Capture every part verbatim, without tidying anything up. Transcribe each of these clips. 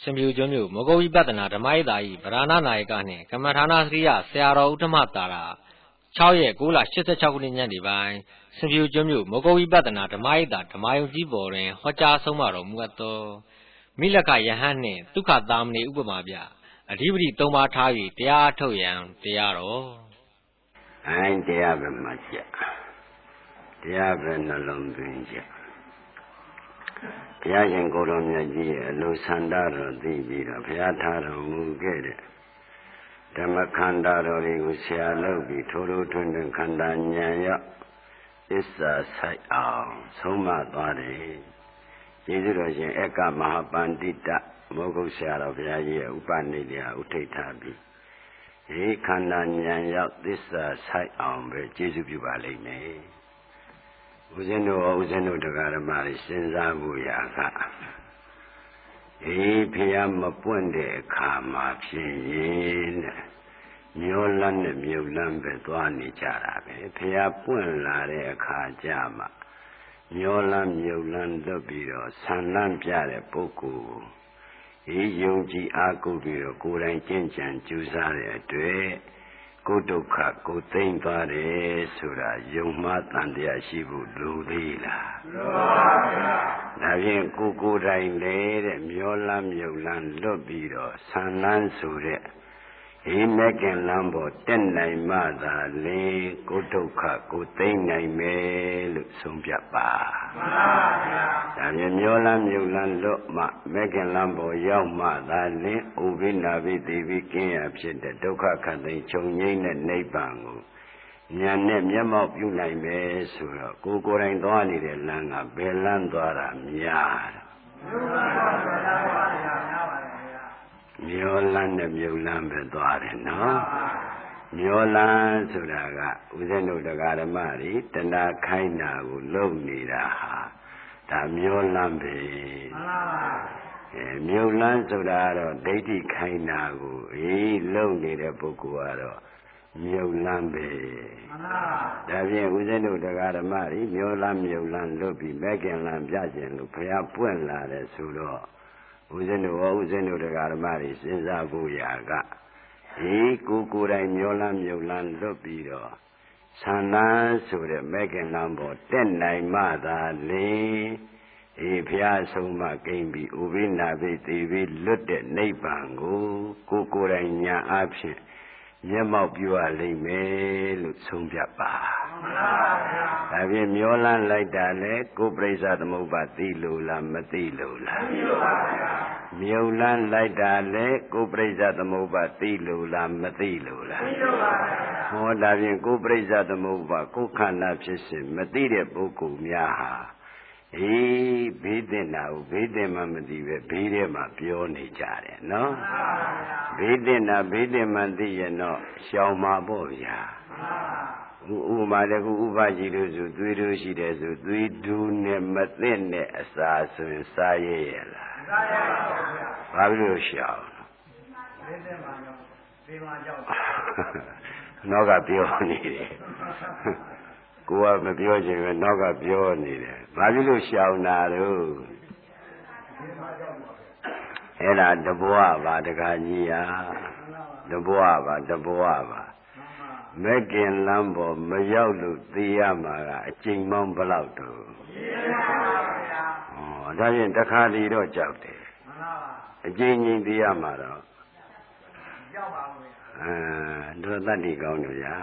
စင်ပြူကျွန်းမြို့မဂုတ်ဝိပဿနာဓမ္မရေးတာ၏ဗရာဏနာယကနှင့်ကမ္မထာနာစရိယဆရာတော်ဥဒ္ဓမတာရာ၆ရက်၉လ၈၆ခုနှစ်ညနေပိုင်းစင်ပြူကျွန်းမြို့မဂုတ်ဝိပဿနာဓမ္မရေးတာဓမ္မယုံကြီးပေါ်တွင်ဟောကြားဆုံးမတော်မူအပ်သောမိလက္ခယဟန်နှင့်ဒုက္ခသာမဏေဥပမာပြအဓိပတိသုံးပါးထား၍တရားထုတ်ရန်တရားတော်အိုင်းတရားပဲမှကြတရားပဲနှလုံးသွင်းကြဘုရားရှင်ကိုယ်တော်မြတ်ကြီးရဲ့အလိုဆန္ဒတော်သိပြီးတော့ဘုရားထားတော်မူခဲ့တဲ့ဓမ္မခန္ဓာတော်တွေကိုဆရာလုပ်ပြီးထိုးထိုးထွန်းထွန်းခန္ဓာဉာဏ်ရောက်သစ္စာဆိုင်အောင်ဆုံးမသွားတယ်ကျေးဇူးတော်ရှင်အက္ကမဟာပန္တိတမောဂုတ်ဆရာတော်ဘုရားကြီးရဲ့ဥပနိဒေယဥထိတ်ထားပြီးဒီခန္ဓာဉာဏ်ရောက်သစ္စာဆိုင်အောင်ပဲကျေးဇူးပြုပါလိမ့်မယ်ဦးဇင်းတို့ဦးဇင်းတို့တရားဓမ္မတွေစဉ်းစားဖို့ရာကအေးဖះမပွင့်တဲ့အခါမှာဖြစ်ရင်တဲ့မျောလန်းနဲ့မြုပ်လန်းပဲသွားနေကြတာပဲဖះပွင့်လာတဲ့အခါကျမှမျောလန်းမြုပ်လန်းလွတ်ပြီးတော့ဆန္လန်းပြတဲ့ပုဂ္ဂိုလ်အေးယုံကြည်အားကိုးပြီးတော့ကိုယ်တိုင်ကျင့်ကြံကြိုးစားတဲ့အတွက်ကိုယ်ဒုက္ခကိုသိမ့်သွားတယ်ဆိုတာယုံမှားတန်တရားရှိဖို့လိုသေးလားလိုပါဗျာဒါဖြင့်ကိုကိုယ်တိုင်လေတဲ့မျောလန်းမြုပ်လန်းလွတ်ပြီးတော့ဆန္လန်းဆိုတဲ့ဒီမကင်လန်းပေါ်တက်နိုင်မှသာလေကိုဒုက္ခကိုသိမ့်နိုင်မယ်လို့ဆုံးဖြတ်ပါမှန်ပါဗျာဒါဖြင့်မျောလန်းမြုပ်လန်းလွတ်မှမကင်လန်းပေါ်ရောက်မှသာလေဥပိ္ပနာပိတိပိကင်းရဖြစ်တဲ့ဒုက္ခခတ်သိမ်းချုပ်ငြိမ်းတဲ့နိဗ္ဗာန်ကိုဉာဏ်နဲ့မျက်မှောက်ပြုနိုင်မယ်ဆိုတော့ကိုယ်ကိုယ်တိုင်သွားနေတဲ့လမ်းကဘယ်လမ်းသွားတာများမျောလန်းနဲ့မြုပ်လန်းပဲသွားတယ်နော်မျောလန်းဆိုတာကဦးဇင်းတို့တရားဓမ္မတွေတဏှာခိုင်းတာကိုလုံနေတာဟာဒါမျောလန်းပဲမှန်ပါပါအဲမြုပ်လန်းဆိုတာကတော့ဒိဋ္ဌိခိုင်းတာကိုအေးလုံနေတဲ့ပုဂ္ဂိုလ်ကတော့မြုပ်လန်းပဲမှန်ပါဒါဖြင့်ဦးဇင်းတို့တရားဓမ္မတွေမျောလန်းမြုပ်လန်းလွတ်ပြီးမဲ့ခင်လန်းပြခြင်းလို့ဘုရားပွင့်လာတယ်ဆိုတော့ဦးဇင်းတို့ရောဦးဇင်းတို့တရားဓမ္မတွေစဉ်းစားဖို့ရာကဒီကိုကိုယ်တိုင်မျောလန်းမြုပ်လန်းလွတ်ပြီးတော့ဆန္ဒဆိုတဲ့မဲ့ခင်လန်းပေါ်တက်နိုင်မှသာလေအေးဘုရားဆုံးမကိမ့်ပြီးဥပိ္ပနာပိတိပိလွတ်တဲ့နိဗ္ဗာန်ကိုကိုကိုယ်တိုင်ညာအဖြစ်မျက်မှောက်ပြုရလိမ့်မယ်လို့ဆုံးဖြတ်ပါမှန်ပါဗျာဒါဖြင့်မျောလန်းလိုက်တာလေကိုပြိဿသမုပ္ပါသိလို့လားမသိလို့လားသိလို့ပါဗျာမြုပ်လန်းလိုက်တာလေကိုပြိဿသမုပ္ပါသိလို့လားမသိလို့လားသိလို့ပါဗျာဟောဒါဖြင့်ကိုပြိဿသမုပ္ပါကိုခန္ဓာဖြစ်စဉ်မသိတဲ့ပုဂ္ဂိုလ်များဟာအေးဘေးတင်တာကိုဘေးတင်မှမသိပဲဘေးထဲမှာပြောနေကြတယ်နော်ဘေးတင်တာဘေးတင်မှသိရင်တော့ရှောင်မှာပေါ့ဗျာဥပမာတကူဥပကြီးလို့ဆိုသွေးတို့ရှိတယ်ဆိုသွေးဒူးနဲ့မသိတဲ့အစာဆိုရင်စားရရဲ့လားစားရပါဘူးဗျာဘာဖြစ်လို့ရှောင်ဘေးတင်မှာတော့ဘေးမှာကြောက်နောက်ကပြောနေတယ်ကိုကမပြောချင်ပဲနောက်ကပြောနေတယ်ဘာဖြစ်လို့ရှောင်တာတော့အဲ့ဒါတဘွားပါတခါကြီးဟာတဘွားပါတဘွားပါမကင်လမ်းပေါ်မရောက်လို့သိရမှာကအကျိန်မောင်းဘလောက်တော့ရှင်းပါပါဗျာဩဒါဖြင့်တခါတည်းတော့ကြောက်တယ်မှန်ပါပါအကျိန်ချင်းသိရမှာတော့ကြောက်ပါဘူးဗျာအဲတို့တတ္တိကောင်းတယ်ဗျာ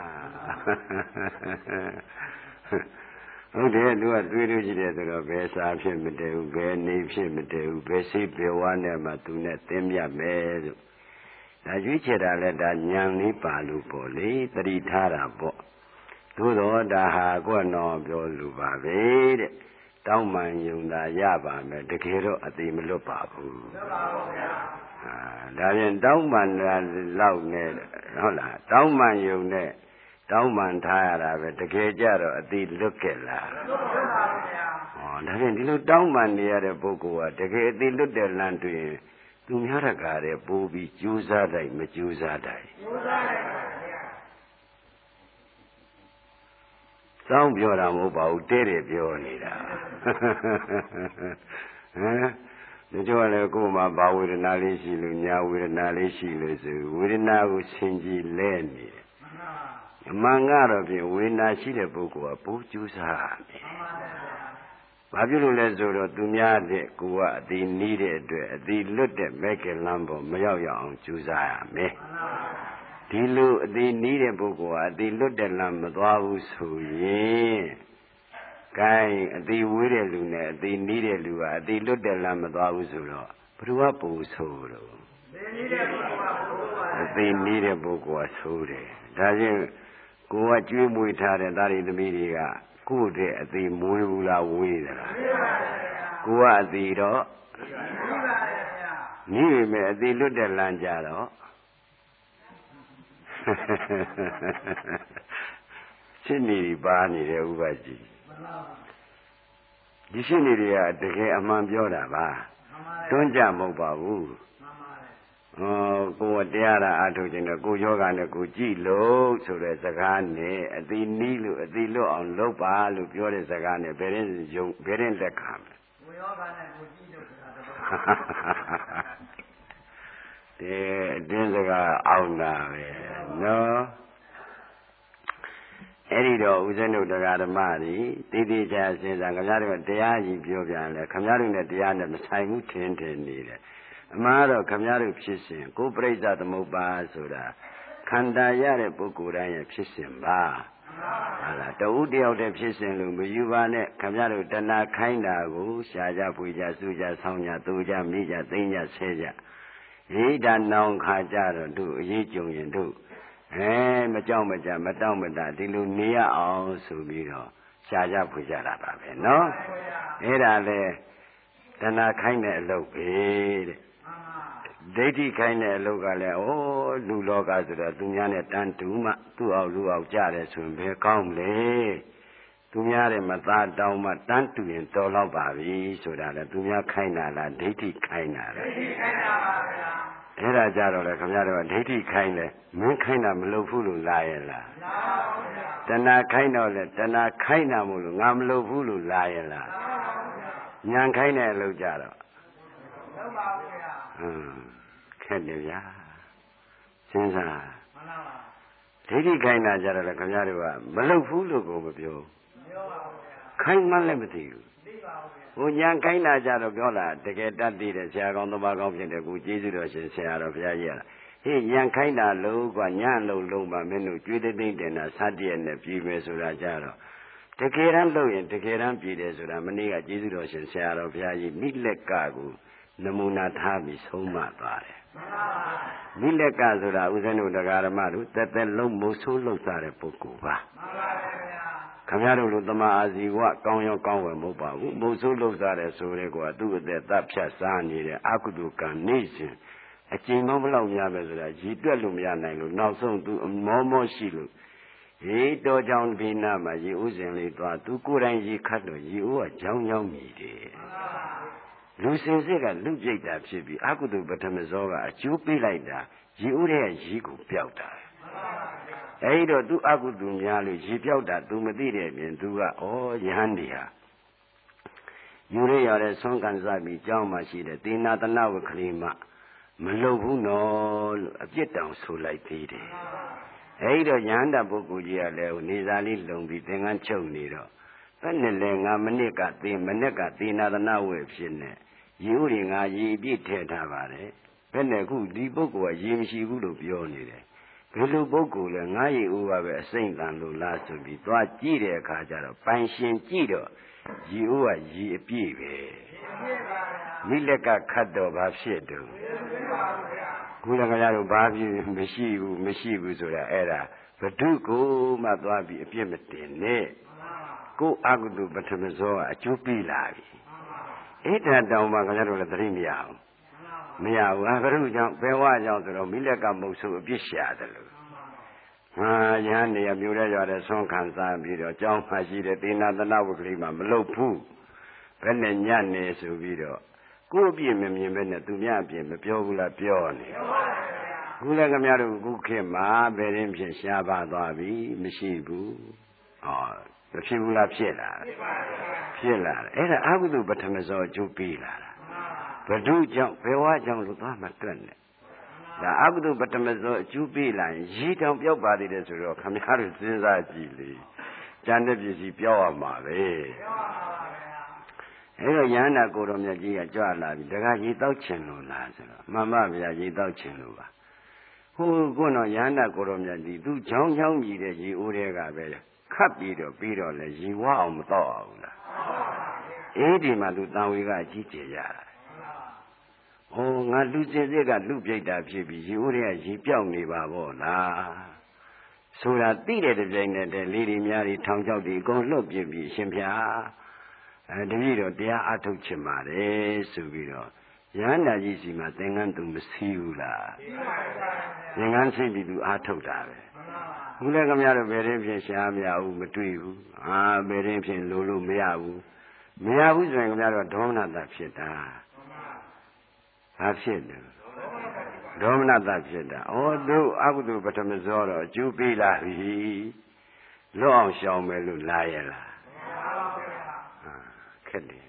ဟုတ်တယ်သူကသွေးတို့ရှိတယ်ဆိုတော့ဘယ်စားဖြစ်မတည်ဘူးဘယ်နေဖြစ်မတည်ဘူးဘယ်စိတ်ဘယ်ဝါနဲ့မှသူနဲ့သင်မြတ်မယ်လို့ဒါရွေးချယ်တာလဲဒါဉာဏ်လေးပါလို့ပေါ့လေတတိထားတာပေါ့သို့တော့ဒါဟာကိုယ်တော်ပြောလူပါပဲတဲ့တောင်းမှန်ယုံတာရပါမယ်တကယ်တော့အတိမလွတ်ပါဘူးလွတ်ပါဘူးဗျာအာဒါပြန်တောင်းမှန်တာလောက်နဲ့ဟုတ်လားတောင်းမှန်ယုံနဲ့တောင်းမှန်ထားရတာပဲတကယ်ကြတော့အတိလွတ်ခဲ့လားလွတ်ပါဘူးဗျာဟောဒါဖြင့်ဒီလိုတောင်းမှန်နေရတဲ့ပုဂ္ဂိုလ်ကတကယ်အတိလွတ်တဲ့လမ်းတွင်သူများတကားတဲ့ပိုးပြီးကြိုးစားတိုင်းမကြိုးစားတိုင်းကြိုးစားတိုင်းပါဗျာစောင်းပြောတာမဟုတ်ပါဘူးတဲတယ်ပြောနေတာဟမ်ဒီကြောင့်လည်းကိုယ်မှာဘာဝေဒနာလေးရှိလို့ညာဝေဒနာလေးရှိလို့ဆိုဝေဒနာကိုဆင်ကြည်လဲနေတယ်အမှန်ကတော့ဖြင့်ဝေဒနာရှိတဲ့ပုဂ္ဂိုလ်ကပိုးကျူးစားတယ်ဘာဖြစ်လို့လဲဆိုတော့သူများတဲ့ကိုယ်ကအတိနီးတဲ့အတွက်အတိလွတ်တဲ့မဲကလမ်းပေါ်မရောက်ရအောင်ကျူးစားရမယ်ဒီလိုအတိနီးတဲ့ပုဂ္ဂိုလ်ကအတိလွတ်တဲ့လမ်းမသွားဘူးဆိုရင်ကိုင်းအတိဝေးတဲ့လူနဲ့အတိနီးတဲ့လူကအတိလွတ်တဲ့လမ်းမသွားဘူးဆိုတော့ဘယ်သူကပူဆိုးတော့အတိနီးတဲ့ပုဂ္ဂိုလ်ကဆိုးတယ်ဒါချင်းကိုယ်ကကျွေးမွေးထားတဲ့သားရီသမီးတွေကကိုယ့်တဲ့အတိမွေးဘူးလားဝေးသလားကိုယ်ကအတိတော့နီးပြီမဲ့အတိလွတ်တဲ့လမ်းကြတော့ရှင်းနေပြီပါနေတယ်ဥပကြီးဒီရှင်းနေတွေကတကယ်အမှန်ပြောတာပါတွန်းကြမဟုတ်ပါဘူးဟောကိုယ်တရားတာအထုတ်ခြင်းနဲ့ကိုယ်ယောဂနဲ့ကိုယ်ကြည့်လို့ဆိုတဲ့စကားနဲ့အတိနီးလို့အတိလွတ်အောင်လုပ်ပါလို့ပြောတဲ့စကားနဲ့ဘယ်ရင်ယုံဘယ်ရင်လက်ခံမလဲကိုယ်ယောဂနဲ့ကိုယ်ကြည့်လို့ဆိုတာတဲ့အတွင်းစကားအောင်တာပဲနော်အဲ့ဒီတော့ဦးဇင်းတို့တရားဓမ္မတွေတည်တည်ချာစဉ်းစားခင်ဗျားတို့တရားကြီးပြောပြန်လဲခင်ဗျားတို့နဲ့တရားနဲ့မဆိုင်ဘူးထင်ထင်နေတယ်အမှားတော့ခမည်းတော်ဖြစ်စဉ်ကိုပြိဿသမုပ္ပါဆိုတာခန္ဓာရတဲ့ပုဂ္ဂိုလ်တိုင်းရဲ့ဖြစ်စဉ်ပါဟာလားတဦးတယောက်တည်းဖြစ်စဉ်လို့မယူပါနဲ့ခမည်းတော်တဏှာခိုင်းတာကိုရှားကြပွေကြစူးကြဆောင်းကြတူကြမိကြသိမ့်ကြဆဲကြဟိဒါနောင်ခါကြတော့တို့အရေးကြုံရင်တို့အဲမကြောက်မကြမတောင့်မတဒီလိုနေရအောင်ဆိုပြီးတော့ရှားကြပွေကြတာပါပဲနော်အဲ့ဒါလေတဏှာခိုင်းတဲ့အလုပ်ပဲတဲ့ဒိဋ္ဌိခိုင်းတဲ့အလုပ်ကလည်းဩလူလောကဆိုတော့သူများနဲ့တန်းတူမှသူ့အောင်လူအောင်ကြတယ်ဆိုရင်ဘယ်ကောင်းလဲသူများတဲ့မသားတောင်းမှတန်းတူရင်တော်တော့ပါပြီဆိုတာလေသူများခိုင်းတာလားဒိဋ္ဌိခိုင်းတာလားဒိဋ္ဌိခိုင်းတာပါဗျာအဲ့ဒါကြတော့လေခင်ဗျားတို့ကဒိဋ္ဌိခိုင်းတယ်မင်းခိုင်းတာမလုပ်ဘူးလို့လာရဲ့လားမလာပါဘူးဗျာတဏှာခိုင်းတော့လေတဏှာခိုင်းတာမို့လို့ငါမလုပ်ဘူးလို့လာရဲ့လားမလာပါဘူးဗျာဉာဏ်ခိုင်းတဲ့အလုပ်ကြတော့လုပ်ပါဘူးဗျာဟွန်းခက်တယ်ဗျာစဉ်းစားမှန်ပါပါဒိဋ္ဌိခိုင်းတာကြတော့လေခင်ဗျားတို့ကမလုပ်ဘူးလို့ကိုမပြောမပြောပါဘူးဗျာခိုင်းမှလည်းမသိဘူးသိပါဘူးဗျာဟိုညာခိုင်းတာကြတော့ပြောလာတကယ်တတ်သိတဲ့ဆရာကောင်းသမားကောင်းဖြစ်တဲ့ကိုကျေးဇူးတော်ရှင်ဆရာတော်ဘုရားကြီးရတာဟေးညာခိုင်းတာလို့ကညာလုံးလုံးပါမင်းတို့ကျွေးသိမ့်တင်တာစတည့်ရနဲ့ပြည်မယ်ဆိုတာကြတော့တကယ်တမ်းလုပ်ရင်တကယ်တမ်းပြည်တယ်ဆိုတာမနေ့ကကျေးဇူးတော်ရှင်ဆရာတော်ဘုရားကြီးမိလက်ကကိုနမူနာထားပြီးဆုံးမသွားတယ်မိလက်ကဆိုတာဦးဇင်းတို့တရားဓမ္မတို့တက်တက်လုံးမိုးဆိုးလှုပ်စားတဲ့ပုဂ္ဂိုလ်ပါခင်ဗျားတို့လိုတမအာဇီဝကောင်းရောကောင်းဝယ်မဟုတ်ပါဘူးမိုးဆိုးလှုပ်စားတဲ့ဆိုရဲကသူ့အသက်တပ်ဖြတ်စားနေတဲ့အကုသိုလ်ကံနေစဉ်အကျဉ်းမောဘလောက်များပဲဆိုတာရည်တွက်လို့မရနိုင်လို့နောက်ဆုံးသူအမောမောရှိလို့ရေတော်ကြောင်ဒီနာမှာရေဥစဉ်လေးသွားသူကိုယ်တိုင်ရေခတ်တော့ရေဥကကြောင်းကြောင်းမြည်တယ်လူစင်စစ်ကလူပြိတ်တာဖြစ်ပြီးအကုသိုလ်ပထမဇောကအကျိုးပေးလိုက်တာရေဥရဲ့ရေကိုပျောက်တာအဲဒီတော့သူအကုသိုလ်များလို့ရေပျောက်တာသူမသိတဲ့အပြင်သူကဩယဟန်ဒီဟာယူရရတဲ့ဆွမ်းကန်စားပြီးကြောင်းမှရှိတဲ့တေနာတနာဝခလိမမလုပ်ဘူးနော်လို့အပြစ်တောင်ဆိုလိုက်သေးတယ်အဲဒီတော့ယဟန္တာပုဂ္ဂိုလ်ကြီးကလည်းနေစာလေးလုံပြီးသင်္ကန်းချုပ်နေတော့ဘယ်နဲ့လဲငါမနစ်ကသေမနစ်ကသေနာတနာဝေဖြစ်နေရေဥရင်ငါရေပြည့်ထည့်ထားပါတယ်ဘယ်နဲ့ခုဒီပုဂ္ဂိုလ်ကရေမရှိဘူးလို့ပြောနေတယ်ဘယ်လိုပုဂ္ဂိုလ်လဲငါရေဥပါပဲအစိမ့်တန်လို့လားဆိုပြီးသွားကြည့်တဲ့အခါကျတော့ပိုင်ရှင်ကြည့်တော့ရေဥကရေအပြည့်ပဲမိလက်ကခတ်တော့ဘာဖြစ်တော့ခုလည်းခင်ဗျားတို့ဘာဖြစ်မရှိဘူးမရှိဘူးဆိုတာအဲ့ဒါဘဒုကိုမှသွားပြီးအပြစ်မတင်နဲ့ကိုအကုသိုလ်ပထမဇောကအကျိုးပေးလာပြီအဲ့ဒါတောင်မှခင်ဗျားတို့လည်းသတိမရအောင်မရဘူးဟာဘုရုကြောင့်ဘယ်ဝကြောင့်ဆိုတော့မိလက်ကမုတ်ဆိုအပြစ်ရှာတယ်လို့ဟာယဟန်နေရမျိုးတဲ့ရွာတဲ့ဆွမ်းခံစားပြီးတော့ကြောင်းမှရှိတဲ့တေနာတနာဝကလေးမှမလုပ်ဘူးဘယ်နဲ့ညံ့နေဆိုပြီးတော့ကိုယ့်အပြစ်မမြင်ပဲနဲ့သူများအပြစ်မပြောဘူးလားပြောနေခုလည်းခင်ဗျားတို့ခုခေတ်မှာဘယ်ရင်ဖြစ်ရှားပါသွားပြီမရှိဘူးဟောမဖြစ်ဘူးလားဖြစ်လာဖြစ်လာတယ်အဲ့ဒါအကုသိုလ်ပထမဇောအကျိုးပေးလာတာဘဒုကြောင့်ဘယ်ဝါကြောင့်လို့သွားမတွက်နဲ့ဒါအကုသိုလ်ပထမဇောအကျိုးပေးလာရင်ရည်တောင်ပြောက်ပါသေးတယ်ဆိုတော့ခမည်းတော်စဉ်းစားကြည့်လေကျန်တဲ့ပစ္စည်းပြောက်ရမှာပဲအဲ့တော့ယန္တာကိုတော်မြတ်ကြီးကကြွလာပြီတခါရေတောက်ချင်လို့လားဆိုတော့မှန်ပါဗျာရေတောက်ချင်လို့ပါဟိုကွန်းတော့ယန္တာကိုတော်မြတ်ကြီးသူ့ချောင်းချောင်းကြီးတဲ့ရေအိုးတွေကပဲခတ်ပြီးတော့ပြီးတော့လဲရေဝအောင်မတော့အောင်လားအေးဒီမှာသူတန်ဝေကအကြီးကျယ်ရတာဩငါလူစင်စစ်ကလူပြိတ္တာဖြစ်ပြီးရေအိုးတွေကရေပြောက်နေပါဗောလားဆိုတာသိတဲ့တပြိုင်နက်တည်းလေးတွေများတွေထောင်ချောက်တွေအကုန်လှုပ်ပြပြီးရှင်ဖျားအဲတပည့်တော်တရားအထုတ်ချင်ပါတယ်ဆိုပြီးတော့ယန္တာကြီးစီမှာသင်္ကန်းသူမစီးဘူးလားသင်္ကန်းစီးပြီးသူအထုတ်တာပဲခုလည်းခင်ဗျားတို့ဘယ်ရင်ဖြင့်ရှားမရဘူးမတွေ့ဘူးအာဘယ်ရင်ဖြင့်လိုလို့မရဘူးမရဘူးဆိုရင်ခင်ဗျားတို့ဒေါမနတဖြစ်တာဘာဖြစ်လဲဒေါမနတဖြစ်တာဩတို့အကုသိုလ်ပထမဇောတော့အကျိုးပေးလာပြီလွတ်အောင်ရှောင်မယ်လို့လာရလားခက်တယ်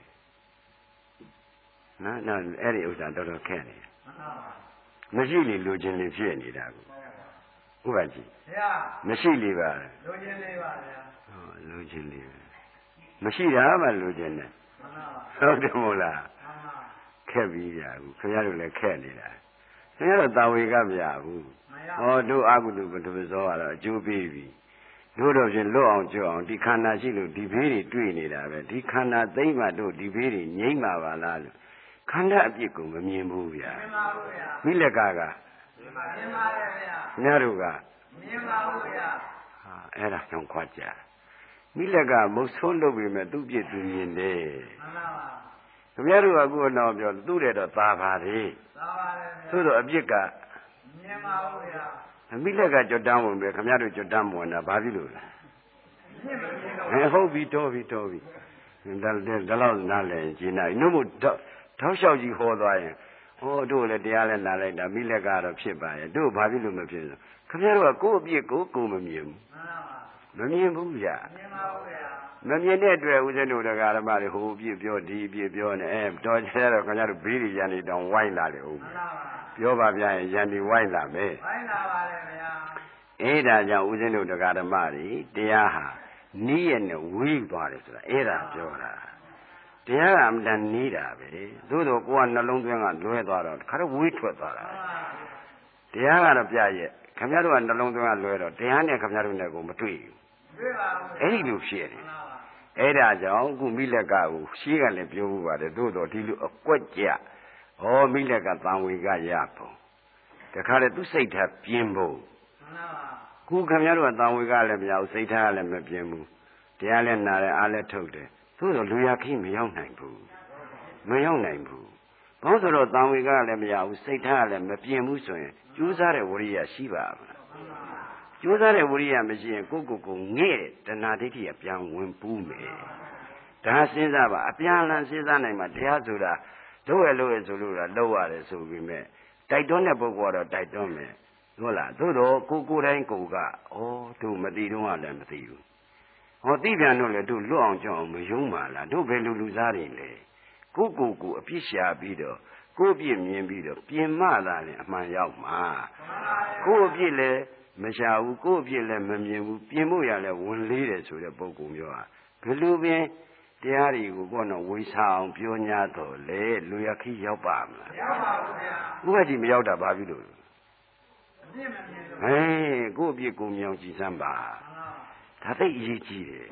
နော်နော်အဲ့ဒီဥစ္စာတော်တော်ခက်နေမရှိလေလူချင်းလေးဖြစ်နေတာကိုဥပ္ပါကြီးမရှိလေပါလူချင်းလေးပါဗျာဟောလူချင်းလေးမရှိတာမှလူချင်းနဲ့ဟုတ်တယ်မို့လားခက်ပြီးဗျာအခုခင်ဗျားတို့လည်းခက်နေတာခင်ဗျားတို့တာဝေကဗျာဘူးဟောတို့အကုသိုလ်ပထမဇောကတော့အကျိုးပေးပြီတို့တော့ဖြင့်လွတ်အောင်ကြွအောင်ဒီခန္ဓာရှိလို့ဒီဘေးတွေတွေ့နေတာပဲဒီခန္ဓာသိမ့်မှတို့ဒီဘေးတွေငြိမ့်ပါပါလားလို့ခန္ဓာအပြစ်ကိုမမြင်ဘူးဗျာမြင်ပါဘူးဗျာမိလက်ကကမြင်ပါတယ်ဗျာညတို့ကမြင်ပါဘူးဗျာဟာအဲ့ဒါကြောင့်ခွာကြမိလက်ကမုတ်ဆိုးလုပ်ပြီးမဲ့သူ့ပြစ်သူမြင်တယ်မှန်ပါပါခင်ဗျားတို့ကအခုတော့ပြောသူ့တဲ့တော့သာပါတယ်သာပါတယ်သို့တော့အပြစ်ကမြင်ပါဘူးဗျာမိလက်ကကြွတန်းဝင်ပဲခင်ဗျားတို့ကြွတန်းမဝင်တာဘာဖြစ်လို့လဲမြင်ပါဘူးဟုတ်ပြီတော်ပြီတော်ပြီဒါဒါတော့နားလည်ကျင်းနိုင်နှုတ်မို့တောက်လျှောက်ကြီးဟောသွားရင်ဟောတို့လည်းတရားလည်းနားလိုက်တာမိလက်ကတော့ဖြစ်ပါရဲ့တို့ဘာဖြစ်လို့မဖြစ်လဲခင်ဗျားတို့ကကိုယ့်အပြစ်ကိုကိုယ်မမြင်ဘူးမမြင်ဘူးဗျာမြင်ပါဘူးဗျာမမြင်တဲ့အတွက်ဦးဇင်းတို့တရားဓမ္မတွေဟိုအပြစ်ပြောဒီအပြစ်ပြောနေအဲတော်ကြရတော့ခင်ဗျားတို့ဘေးတွေရန်နေတောင်ဝိုင်းလာတယ်ဟုတ်ပြောပါဗျာရန်နေဝိုင်းလာမယ်ဝိုင်းလာပါလေဗျာအဲ့ဒါကြောင့်ဦးဇင်းတို့တရားဓမ္မတွေတရားဟာနီးရနဲ့ဝေးသွားတယ်ဆိုတာအဲ့ဒါပြောတာတရားကအမှန်နေတာပဲသို့တော့ကိုကနှလုံးသွင်းကလွဲသွားတော့ခါတော့ဝေးထွက်သွားတာတရားကတော့ပြရဲ့ခင်ဗျားတို့ကနှလုံးသွင်းကလွဲတော့တရားနဲ့ခင်ဗျားတို့နဲ့ကိုမတွေ့ဘူးတွေ့ပါဘူးအဲ့ဒီလိုဖြစ်တယ်အဲ့ဒါကြောင့်ခုမိလက်ကကိုရှင်းကလည်းပြောဖို့ပါတယ်သို့တော့ဒီလိုအကွက်ကြဩမိလက်ကတန်ဝေကရပုံတခါလေသူစိတ်ထားပြင်းဖို့ခုခင်ဗျားတို့ကတန်ဝေကလည်းမရဘူးစိတ်ထားလည်းမပြင်းဘူးတရားလည်းနာတယ်အားလည်းထုတ်တယ်သို့တော့လူရခိမရောက်နိုင်ဘူးမရောက်နိုင်ဘူးဘာလို့ဆိုတော့တန်ဝေကလည်းမရဘူးစိတ်ထားလည်းမပြင်းဘူးဆိုရင်ကြိုးစားတဲ့ဝရိယရှိပါမလားကြိုးစားတဲ့ဝရိယမရှိရင်ကိုယ့်ကိုယ်ကိုငဲ့တဏှာဒိဋ္ဌိကပြန်ဝင်ပူးမယ်ဒါစဉ်းစားပါအပြန်အလှန်စဉ်းစားနိုင်မှာတရားဆိုတာတို့ရလို့ရဆိုလို့လားလောက်ရတယ်ဆိုပြီးမဲ့တိုက်တွန်းတဲ့ပုဂ္ဂိုလ်ကတော့တိုက်တွန်းမယ်ဟုတ်လားသို့တော့ကိုကိုယ်တိုင်းကိုကဩတို့မသိတော့လည်းမသိဘူးဟောသိပြန်တော့လေတို့လွတ်အောင်ကြောက်အောင်မယုံပါလားတို့ဘယ်လိုလူစားတွေလဲကိုကိုကိုအပြစ်ရှာပြီးတော့ကိုအပြစ်မြင်ပြီးတော့ပြင်မလာရင်အမှန်ရောက်မှာကိုအပြစ်လည်းမရှာဘူးကိုအပြစ်လည်းမမြင်ဘူးပြင်ဖို့ရလဲဝင်လေးတယ်ဆိုတဲ့ပုဂ္ဂိုလ်မျိုးဟာဘယ်လိုပင်တရားတွေကိုကောတော့ဝိစာအောင်ပြော냐တော့လေလူရခိရောက်ပါမလားရောက်ပါဘူးဗျာဥပ္ပတိမရောက်တာဘာဖြစ်လို့အပြစ်မမြင်လို့ဟေးကိုအပြစ်ကိုမြောင်ကြည့်စမ်းပါဒါသိအရေးကြီးတယ်